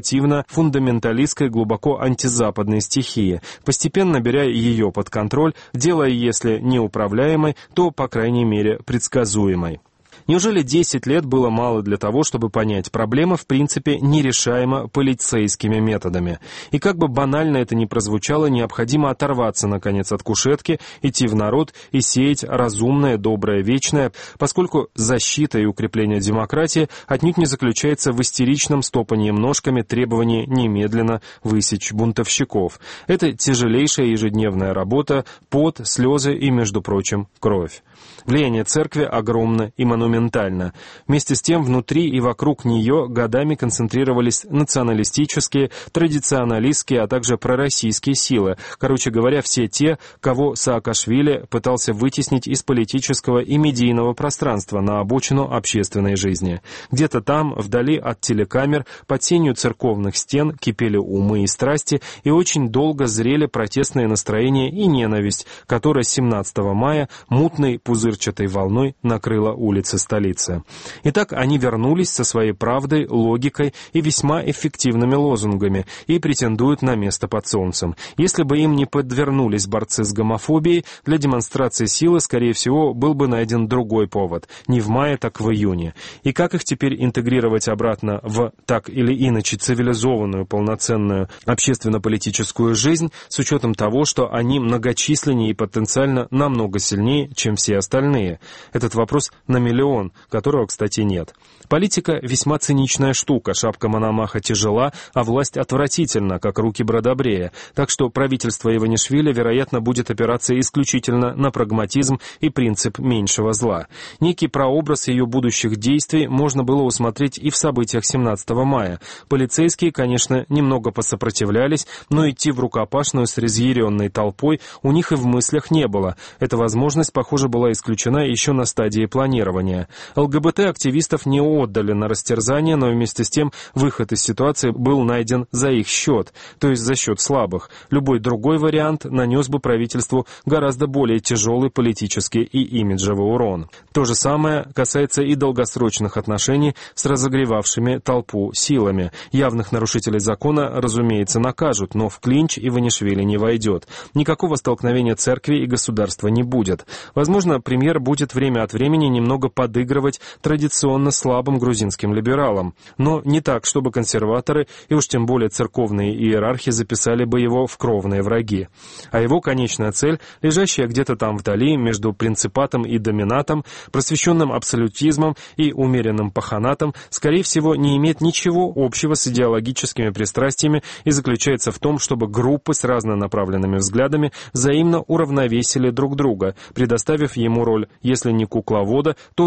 консервативно-фундаменталистской, глубоко антизападной стихии, постепенно беря ее под контроль, делая, если неуправляемой, то, по крайней мере, предсказуемой. Неужели 10 лет было мало для того, чтобы понять, проблема в принципе нерешаема полицейскими методами? И как бы банально это ни прозвучало, необходимо оторваться, наконец, от кушетки, идти в народ и сеять разумное, доброе, вечное, поскольку защита и укрепление демократии отнюдь не заключается в истеричном стопании ножками требований немедленно высечь бунтовщиков. Это тяжелейшая ежедневная работа, пот, слезы и, между прочим, кровь. Влияние церкви огромно и монументально. Вместе с тем, внутри и вокруг нее годами концентрировались националистические, традиционалистские, а также пророссийские силы. Короче говоря, все те, кого Саакашвили пытался вытеснить из политического и медийного пространства на обочину общественной жизни. Где-то там, вдали от телекамер, под сенью церковных стен кипели умы и страсти, и очень долго зрели протестные настроения и ненависть, которая 17 мая мутной пузырчатой волной накрыла улицы столицы. Итак, они вернулись со своей правдой, логикой и весьма эффективными лозунгами и претендуют на место под солнцем. Если бы им не подвернулись борцы с гомофобией, для демонстрации силы, скорее всего, был бы найден другой повод. Не в мае, так в июне. И как их теперь интегрировать обратно в так или иначе цивилизованную, полноценную общественно-политическую жизнь, с учетом того, что они многочисленнее и потенциально намного сильнее, чем все остальные? Этот вопрос на миллион, которого, кстати, нет. Политика весьма циничная штука, шапка Мономаха тяжела, а власть отвратительна, как руки Бродобрея, так что правительство Иванишвили, вероятно, будет опираться исключительно на прагматизм и принцип меньшего зла. Некий прообраз ее будущих действий можно было усмотреть и в событиях 17 мая. Полицейские, конечно, немного посопротивлялись, но идти в рукопашную с разъяренной толпой у них и в мыслях не было. Эта возможность, похоже, была исключена еще на стадии планирования. ЛГБТ-активистов не отдали на растерзание, но вместе с тем выход из ситуации был найден за их счет, то есть за счет слабых. Любой другой вариант нанес бы правительству гораздо более тяжелый политический и имиджевый урон. То же самое касается и долгосрочных отношений с разогревавшими толпу силами. Явных нарушителей закона, разумеется, накажут, но в клинч Иванишвили не войдет. Никакого столкновения церкви и государства не будет. Возможно, премьер будет время от времени немного подыгрывать традиционно слабым грузинским либералам, но не так, чтобы консерваторы и уж тем более церковные иерархи записали бы его в кровные враги. А его конечная цель, лежащая где-то там вдали, между принципатом и доминатом, просвещенным абсолютизмом и умеренным паханатом, скорее всего, не имеет ничего общего с идеологическими пристрастиями и заключается в том, чтобы группы с разнонаправленными взглядами взаимно уравновесили друг друга, предоставив ему роль, если не кукловода, то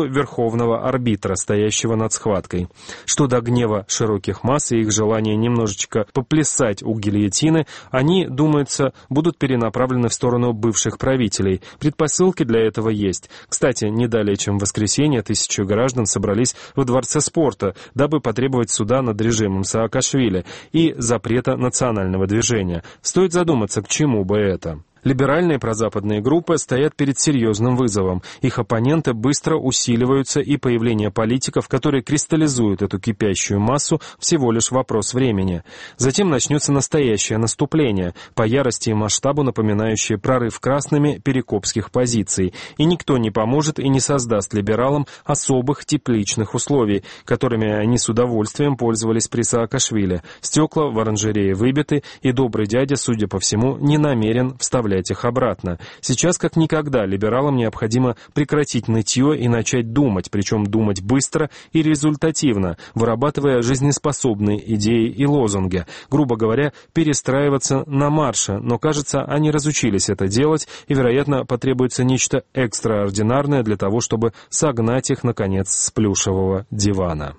верховного арбитра, стоящего над схваткой. Что до гнева широких масс и их желания немножечко поплясать у гильотины, они, думается, будут перенаправлены в сторону бывших правителей. Предпосылки для этого есть. Кстати, не далее, чем в воскресенье, 1000 граждан собрались во Дворце спорта, дабы потребовать суда над режимом Саакашвили и запрета национального движения. Стоит задуматься, к чему бы это. Либеральные прозападные группы стоят перед серьезным вызовом. Их оппоненты быстро усиливаются, и появление политиков, которые кристаллизуют эту кипящую массу, всего лишь вопрос времени. Затем начнется настоящее наступление, по ярости и масштабу напоминающее прорыв красными перекопских позиций. И никто не поможет и не создаст либералам особых тепличных условий, которыми они с удовольствием пользовались при Саакашвили. Стекла в оранжерее выбиты, и добрый дядя, судя по всему, не намерен вставлять их обратно. Сейчас, как никогда, либералам необходимо прекратить нытье и начать думать, причем думать быстро и результативно, вырабатывая жизнеспособные идеи и лозунги. Грубо говоря, перестраиваться на марше, но, кажется, они разучились это делать, и, вероятно, потребуется нечто экстраординарное для того, чтобы согнать их, наконец, с плюшевого дивана.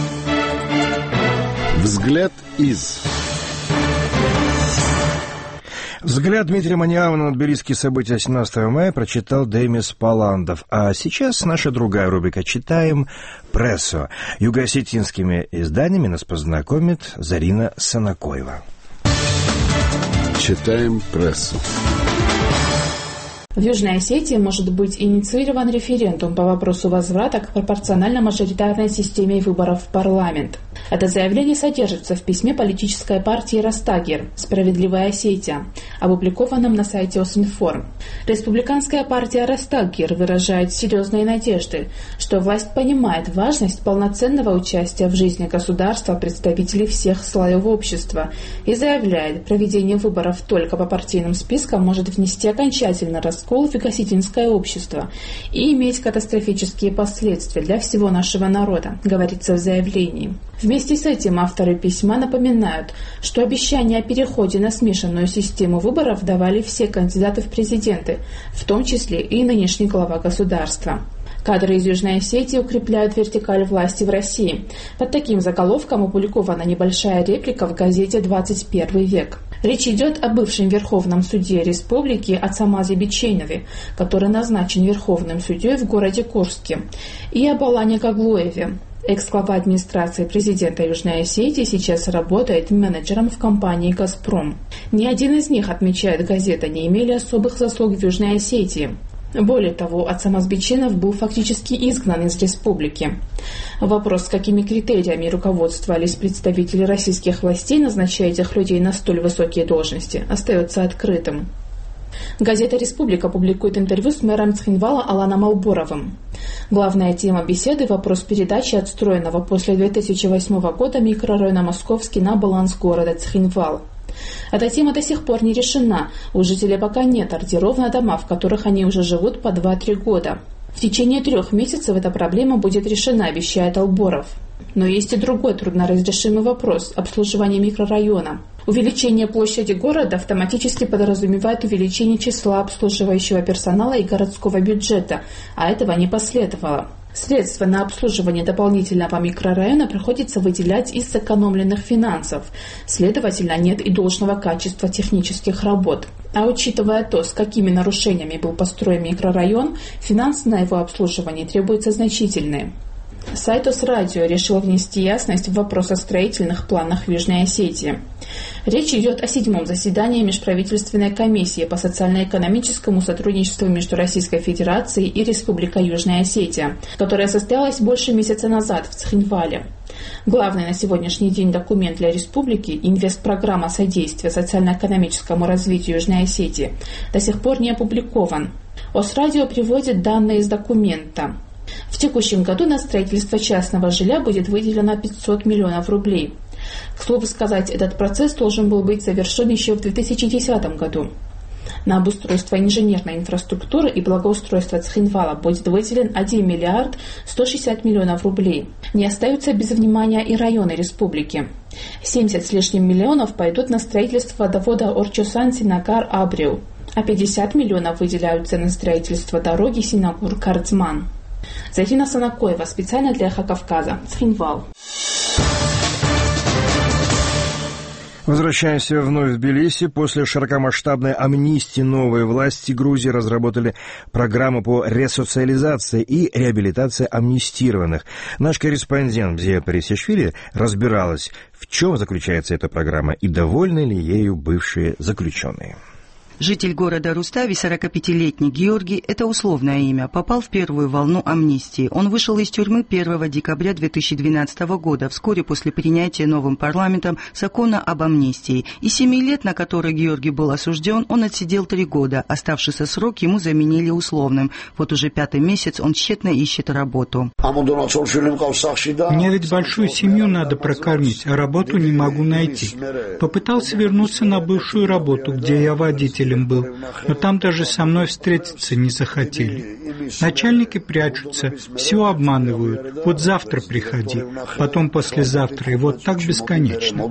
Взгляд из... Взгляд Дмитрия Маниава на тбилисские события 17 мая прочитал Демис Паландов. А сейчас наша другая рубрика «Читаем прессу». Юго-осетинскими изданиями нас познакомит Зарина Санакоева. Читаем прессу. В Южной Осетии может быть инициирован референдум по вопросу возврата к пропорционально-мажоритарной системе выборов в парламент. Это заявление содержится в письме политической партии «Растагир» «Справедливая Осетия», опубликованном на сайте Осинформ. Республиканская партия «Растагир» выражает серьезные надежды, что власть понимает важность полноценного участия в жизни государства представителей всех слоев общества и заявляет, проведение выборов только по партийным спискам может внести окончательный раскол в юго-осетинское общество и иметь катастрофические последствия для всего нашего народа, говорится в заявлении. Вместе с этим авторы письма напоминают, что обещания о переходе на смешанную систему выборов давали все кандидаты в президенты, в том числе и нынешний глава государства. Кадры из Южной Осетии укрепляют вертикаль власти в России. Под таким заголовком опубликована небольшая реплика в газете «21 век». Речь идет о бывшем верховном судье республики Ацамазе Биченове, который назначен верховным судьей в городе Курске, и об Алане Гаглоеве. Экс-глава администрации президента Южной Осетии сейчас работает менеджером в компании «Газпром». Ни один из них, отмечает газета, не имели особых заслуг в Южной Осетии. Более того, Ацамаз Биченов был фактически изгнан из республики. Вопрос, какими критериями руководствовались представители российских властей, назначая этих людей на столь высокие должности, остается открытым. Газета «Республика» публикует интервью с мэром Цхинвала Аланом Алборовым. Главная тема беседы – вопрос передачи отстроенного после 2008 года микрорайона Московский на баланс города Цхинвал. Эта тема до сих пор не решена. У жителей пока нет ордеров на дома, в которых они уже живут по 2-3 года. В течение 3 месяцев эта проблема будет решена, обещает Алборов. Но есть и другой трудноразрешимый вопрос – обслуживание микрорайона. Увеличение площади города автоматически подразумевает увеличение числа обслуживающего персонала и городского бюджета, а этого не последовало. Средства на обслуживание дополнительного микрорайона приходится выделять из сэкономленных финансов. Следовательно, нет и должного качества технических работ. А учитывая то, с какими нарушениями был построен микрорайон, финансы на его обслуживание требуются значительные. Сайт ОСРадио решил внести ясность в вопрос о строительных планах в Южной Осетии. Речь идет о 7-м заседании Межправительственной комиссии по социально-экономическому сотрудничеству между Российской Федерацией и Республикой Южная Осетия, которая состоялась больше месяца назад в Цхинвале. Главный на сегодняшний день документ для республики, инвестпрограмма содействия социально-экономическому развитию Южной Осетии, до сих пор не опубликован. ОСРадио приводит данные из документа. В текущем году на строительство частного жилья будет выделено 500 миллионов рублей. К слову сказать, этот процесс должен был быть завершен еще в 2010 году. На обустройство инженерной инфраструктуры и благоустройство Цхинвала будет выделен 1 миллиард 160 миллионов рублей. Не остаются без внимания и районы республики. 70 с лишним миллионов пойдут на строительство водовода Орчосан-Синагар-Абриу, а 50 миллионов выделяются на строительство дороги Синагур-Кардзман. Зайдина Санакоева, специально для «Эхо Кавказа», Цхинвал. Возвращаемся вновь в Тбилиси. После широкомасштабной амнистии новые власти Грузии разработали программу по ресоциализации и реабилитации амнистированных. Наш корреспондент Зия Парисишвили разбиралась, в чем заключается эта программа и довольны ли ею бывшие заключенные. Житель города Рустави, 45-летний Георгий, это условное имя, попал в первую волну амнистии. Он вышел из тюрьмы 1 декабря 2012 года, вскоре после принятия новым парламентом закона об амнистии. И 7 лет, на которые Георгий был осужден, он отсидел 3 года. Оставшийся срок ему заменили условным. Вот уже 5-й месяц он тщетно ищет работу. Мне ведь большую семью надо прокормить, а работу не могу найти. Попытался вернуться на бывшую работу, где я водитель был, но там даже со мной встретиться не захотели. Начальники прячутся, все обманывают. Вот завтра приходи, потом послезавтра, и вот так бесконечно.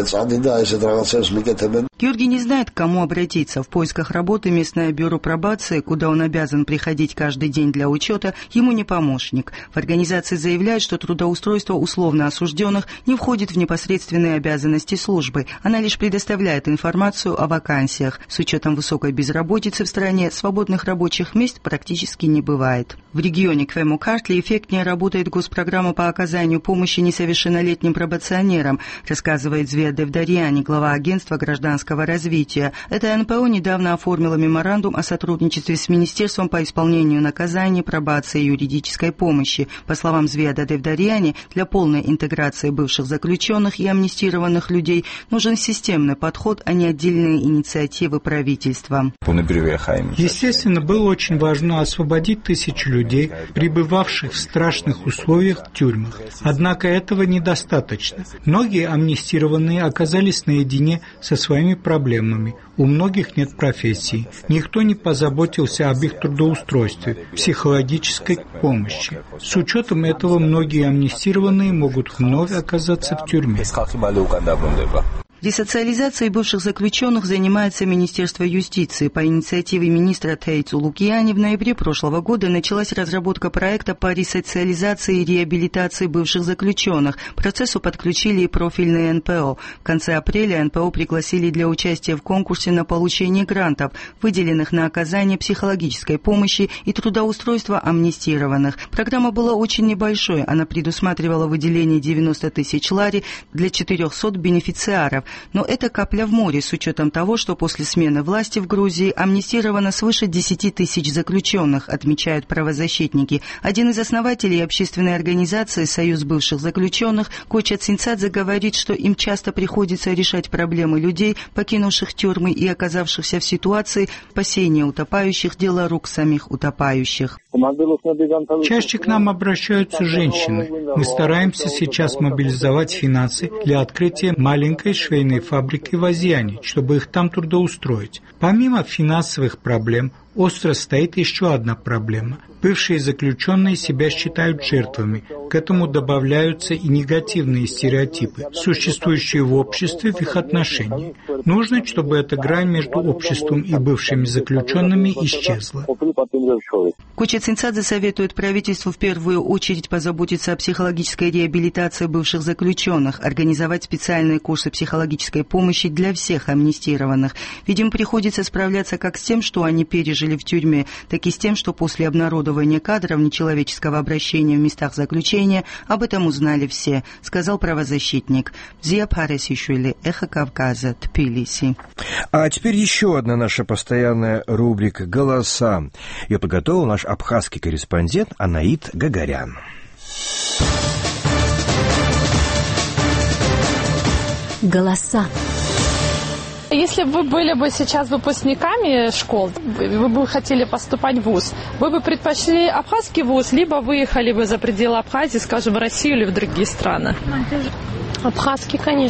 Георгий не знает, к кому обратиться. В поисках работы местное бюро пробации, куда он обязан приходить каждый день для учета, ему не помощник. В организации заявляют, что трудоустройство условно осужденных не входит в непосредственные обязанности службы. Она лишь предоставляет информацию о вакансиях. С учетом высокой безработицы в стране свободных рабочих мест практически не бывает. В регионе Квему-Картли эффектнее работает госпрограмма по оказанию помощи несовершеннолетним пробационерам, рассказывает Звия Девдарьяни, глава агентства гражданского развития. Это НПО недавно оформило меморандум о сотрудничестве с Министерством по исполнению наказаний, пробации и юридической помощи. По словам Зведа Девдарьяни, для полной интеграции бывших заключенных и амнистированных людей нужен системный подход, а не отдельные инициативы правительства. Естественно, было очень важно освободить тысячи людей, пребывавших в страшных условиях в тюрьмах. Однако этого недостаточно. Многие амнистированные оказались наедине со своими проблемами. У многих нет профессии. Никто не позаботился об их трудоустройстве, психологической помощи. С учетом этого многие амнистированные могут вновь оказаться в тюрьме. Ресоциализацией бывших заключенных занимается Министерство юстиции. По инициативе министра Тейцу Лукьяни в ноябре прошлого года началась разработка проекта по ресоциализации и реабилитации бывших заключенных. К процессу подключили и профильные НПО. В конце апреля НПО пригласили для участия в конкурсе на получение грантов, выделенных на оказание психологической помощи и трудоустройство амнистированных. Программа была очень небольшой. Она предусматривала выделение 90 тысяч лари для 400 бенефициаров. Но это капля в море с учетом того, что после смены власти в Грузии амнистировано свыше 10 тысяч заключенных, отмечают правозащитники. Один из основателей общественной организации «Союз бывших заключенных» Коча Цинцадзе говорит, что им часто приходится решать проблемы людей, покинувших тюрьмы и оказавшихся в ситуации спасения утопающих, дело рук самих утопающих. Чаще к нам обращаются женщины. Мы стараемся сейчас мобилизовать финансы для открытия маленькой швейной фабрики в Азиане, чтобы их там трудоустроить. Помимо финансовых проблем, остро стоит еще одна проблема. Бывшие заключенные себя считают жертвами. К этому добавляются и негативные стереотипы, существующие в обществе в их отношении. Нужно, чтобы эта грань между обществом и бывшими заключенными исчезла. Коча Цинцадзе советует правительству в первую очередь позаботиться о психологической реабилитации бывших заключенных, организовать специальные курсы психологической помощи для всех амнистированных. Ведь им приходится справляться как с тем, что они пережили в тюрьме, так и с тем, что после обнародования кадров нечеловеческого обращения в местах заключения об этом узнали все, сказал правозащитник. Зия Парисишвили, Эхо Кавказа, Тбилиси. А теперь еще одна наша постоянная рубрика «Голоса». Ее подготовил наш абхазский корреспондент Анаит Гагарян. Голоса. Если бы вы были бы сейчас выпускниками школ, вы бы хотели поступать в вуз, вы бы предпочли абхазский вуз, либо выехали бы за пределы Абхазии, скажем, в Россию или в другие страны? Абхазский, конечно.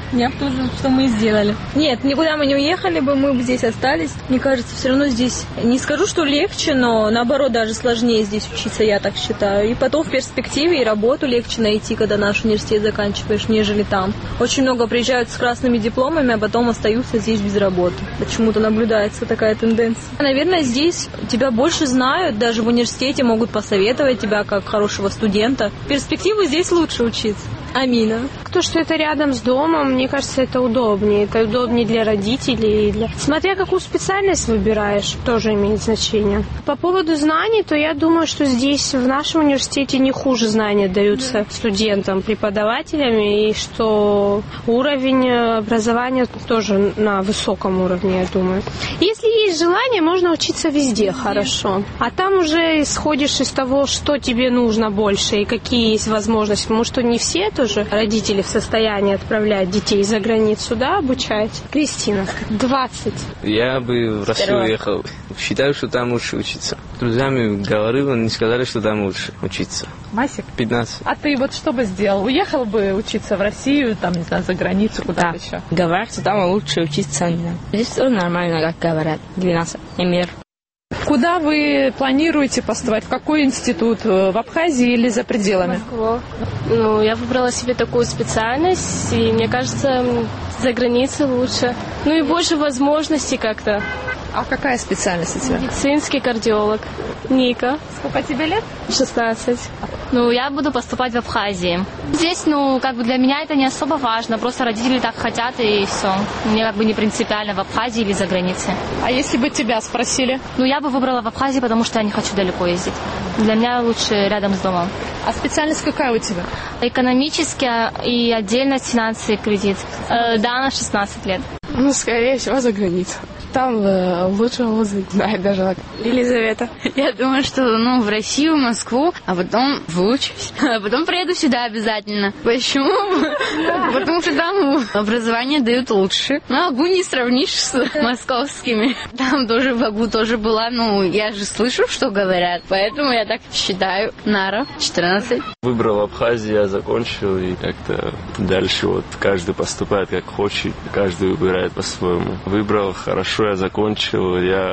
Я бы тоже, что мы и сделали. Нет, никуда мы не уехали бы, мы бы здесь остались. Мне кажется, все равно здесь, не скажу, что легче, но наоборот даже сложнее здесь учиться, я так считаю. И потом в перспективе и работу легче найти, когда наш университет заканчиваешь, нежели там. Очень много приезжают с красными дипломами, а потом остаются здесь без работы. Почему-то наблюдается такая тенденция. Наверное, здесь тебя больше знают, даже в университете могут посоветовать тебя как хорошего студента. В перспективу здесь лучше учиться. Амина. То, что это рядом с домом, мне кажется, это удобнее. Это удобнее для родителей. Смотря какую специальность выбираешь, тоже имеет значение. По поводу знаний, то я думаю, что здесь в нашем университете не хуже знания даются студентам, преподавателям, и что уровень образования тоже на высоком уровне, я думаю. Если есть желание, можно учиться везде хорошо. А там уже исходишь из того, что тебе нужно больше и какие есть возможности. Потому что не все тоже родители в состоянии отправлять детей за границу, да, обучать. Кристина, 20. Я бы в Россию уехал. Считаю, что там лучше учиться. С друзьями говорил, они сказали, что там лучше учиться. Масик? 15. А ты вот что бы сделал? Уехал бы учиться в Россию, там, не знаю, за границу, куда-то еще? Говорят, что там лучше учиться. Здесь тоже нормально, как говорят. 12. И мир. Куда вы планируете поступать? В какой институт? В Абхазии или за пределами? Москва. Ну, я выбрала себе такую специальность, и мне кажется, за границей лучше. Ну и больше возможностей как-то. А какая специальность у тебя? Медицинский кардиолог. Ника. Сколько тебе лет? 16. Ну, я буду поступать в Абхазии. Здесь, для меня это не особо важно. Просто родители так хотят, и все. Мне не принципиально, в Абхазии или за границей. А если бы тебя спросили? Я бы выбрала в Абхазии, потому что я не хочу далеко ездить. Для меня лучше рядом с домом. А специальность какая у тебя? Экономическая и отдельность финансы и кредит. Да, на 16 лет. Скорее всего, за границу. Там лучше музыки, знаю даже. Елизавета. Я думаю, что в Россию, в Москву, а потом выучусь. А потом приеду сюда обязательно. Почему? Потому что там образование дают лучше. АГУ не сравнишь с московскими. Там тоже в АГУ тоже была, я же слышу, что говорят. Поэтому я так считаю. Нара, 14. Выбрал Абхазию, я закончил, и как-то дальше каждый поступает как хочет, каждый выбирает по-своему. Выбрал хорошо, я закончил,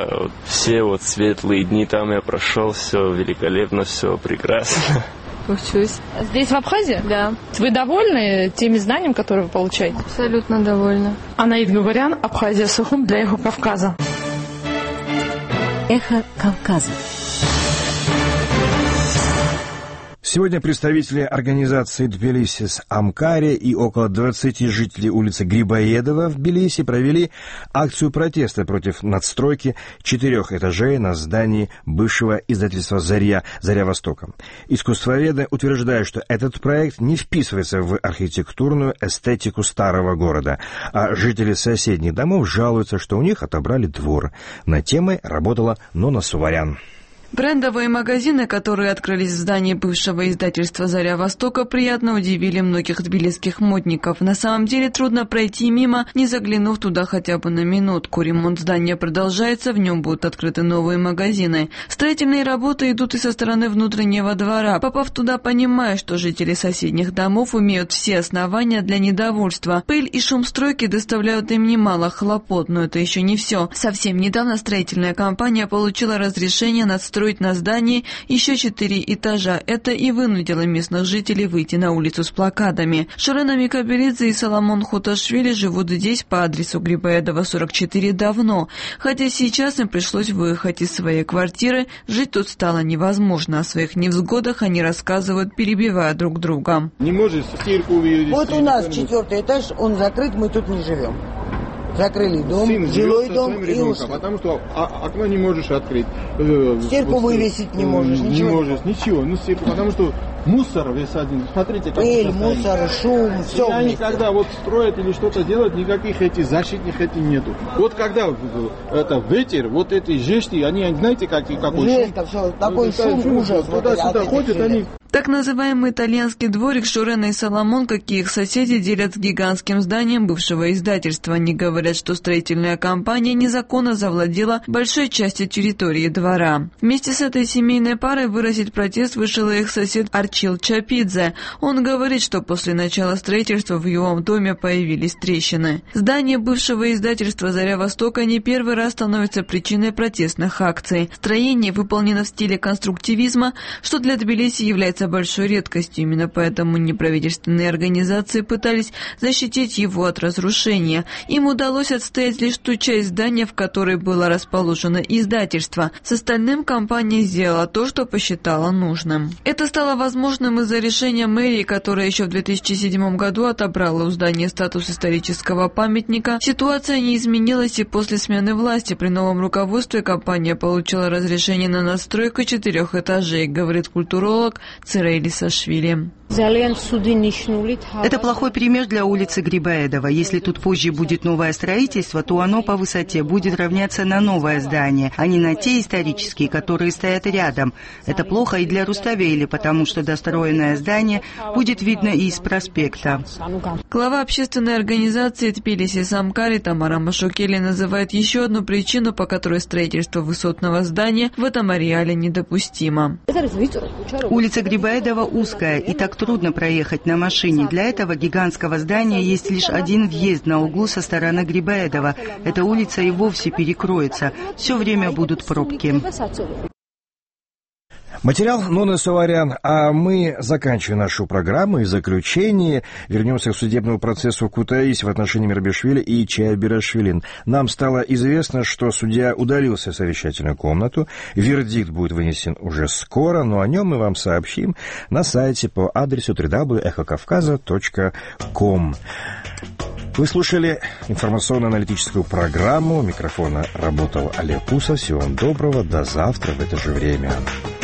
все светлые дни там я прошел, все великолепно, все прекрасно. Учусь. Здесь, в Абхазии? Да. Вы довольны теми знаниями, которые вы получаете? Абсолютно довольна. Анаид Гугарян, Абхазия, Сухум для Эхо Кавказа. Эхо Кавказа. Сегодня представители организации Тбилисис Амкари и около 20 жителей улицы Грибоедова в Тбилиси провели акцию протеста против надстройки 4 этажей на здании бывшего издательства «Заря Востока». Искусствоведы утверждают, что этот проект не вписывается в архитектурную эстетику старого города, а жители соседних домов жалуются, что у них отобрали двор. Над темой работала Нона Суварян. Брендовые магазины, которые открылись в здании бывшего издательства «Заря Востока», приятно удивили многих тбилисских модников. На самом деле трудно пройти мимо, не заглянув туда хотя бы на минутку. Ремонт здания продолжается, в нем будут открыты новые магазины. Строительные работы идут и со стороны внутреннего двора. Попав туда, понимая, что жители соседних домов имеют все основания для недовольства. Пыль и шум стройки доставляют им немало хлопот, но это еще не все. Совсем недавно строительная компания получила разрешение надстроить на здании еще 4 этажа. Это и вынудило местных жителей выйти на улицу с плакатами. Шарена Микабелидзе и Соломон Хуташвили живут здесь по адресу Грибоедова, 44 давно. Хотя сейчас им пришлось выехать из своей квартиры, жить тут стало невозможно. О своих невзгодах они рассказывают, перебивая друг друга. Не можешь стирку увидеть. Вот у нас 4 этаж, он закрыт, мы тут не живем. Закрыли дом, сын жилой дом и ребенком, потому что окно не можешь открыть. Стирку вывесить не можешь, ничего. Не можешь, ничего. Стирку, потому что мусор весь один. Смотрите, как пыль, мусор, шум, все. И они когда строят или что-то делают, никаких защитных нету. Вот когда это ветер, эти жести, они знаете, какой жесть, шум? Все, такой шум, ужас. Туда-сюда ходят, они... Так называемый итальянский дворик Шурена и Соломон, как и их соседи, делят с гигантским зданием бывшего издательства. Они говорят, что строительная компания незаконно завладела большой частью территории двора. Вместе с этой семейной парой выразить протест вышел их сосед Арчил Чапидзе. Он говорит, что после начала строительства в его доме появились трещины. Здание бывшего издательства «Заря Востока» не первый раз становится причиной протестных акций. Строение выполнено в стиле конструктивизма, что для Тбилиси является большой редкостью. Именно поэтому неправительственные организации пытались защитить его от разрушения. Им удалось отстоять лишь ту часть здания, в которой было расположено издательство. С остальным компания сделала то, что посчитала нужным. Это стало возможным из-за решения мэрии, которая еще в 2007 году отобрала у здания статус исторического памятника. Ситуация не изменилась и после смены власти. При новом руководстве компания получила разрешение на надстройку 4 этажей, говорит культуролог Цирейли Сашвили. Это плохой пример для улицы Грибоедова. Если тут позже будет новое строительство, то оно по высоте будет равняться на новое здание, а не на те исторические, которые стоят рядом. Это плохо и для Руставели, потому что достроенное здание будет видно и из проспекта. Глава общественной организации Тбилиси Самкари Тамара Машукели называет еще одну причину, по которой строительство высотного здания в этом ареале недопустимо. Улица Грибоедова узкая, и так трудно проехать на машине. Для этого гигантского здания есть лишь один въезд на углу со стороны Грибоедова. Эта улица и вовсе перекроется. Все время будут пробки. Материал Нуны Саварян, а мы заканчиваем нашу программу и в заключении вернемся к судебному процессу Кутаиси в отношении Мирабишвили и Чаибирашвили. Нам стало известно, что судья удалился в совещательную комнату. Вердикт будет вынесен уже скоро, но о нем мы вам сообщим на сайте по адресу www.echokavkaza.com. Вы слушали информационно-аналитическую программу. У микрофона работал Олег Усов. Всего вам доброго. До завтра в это же время.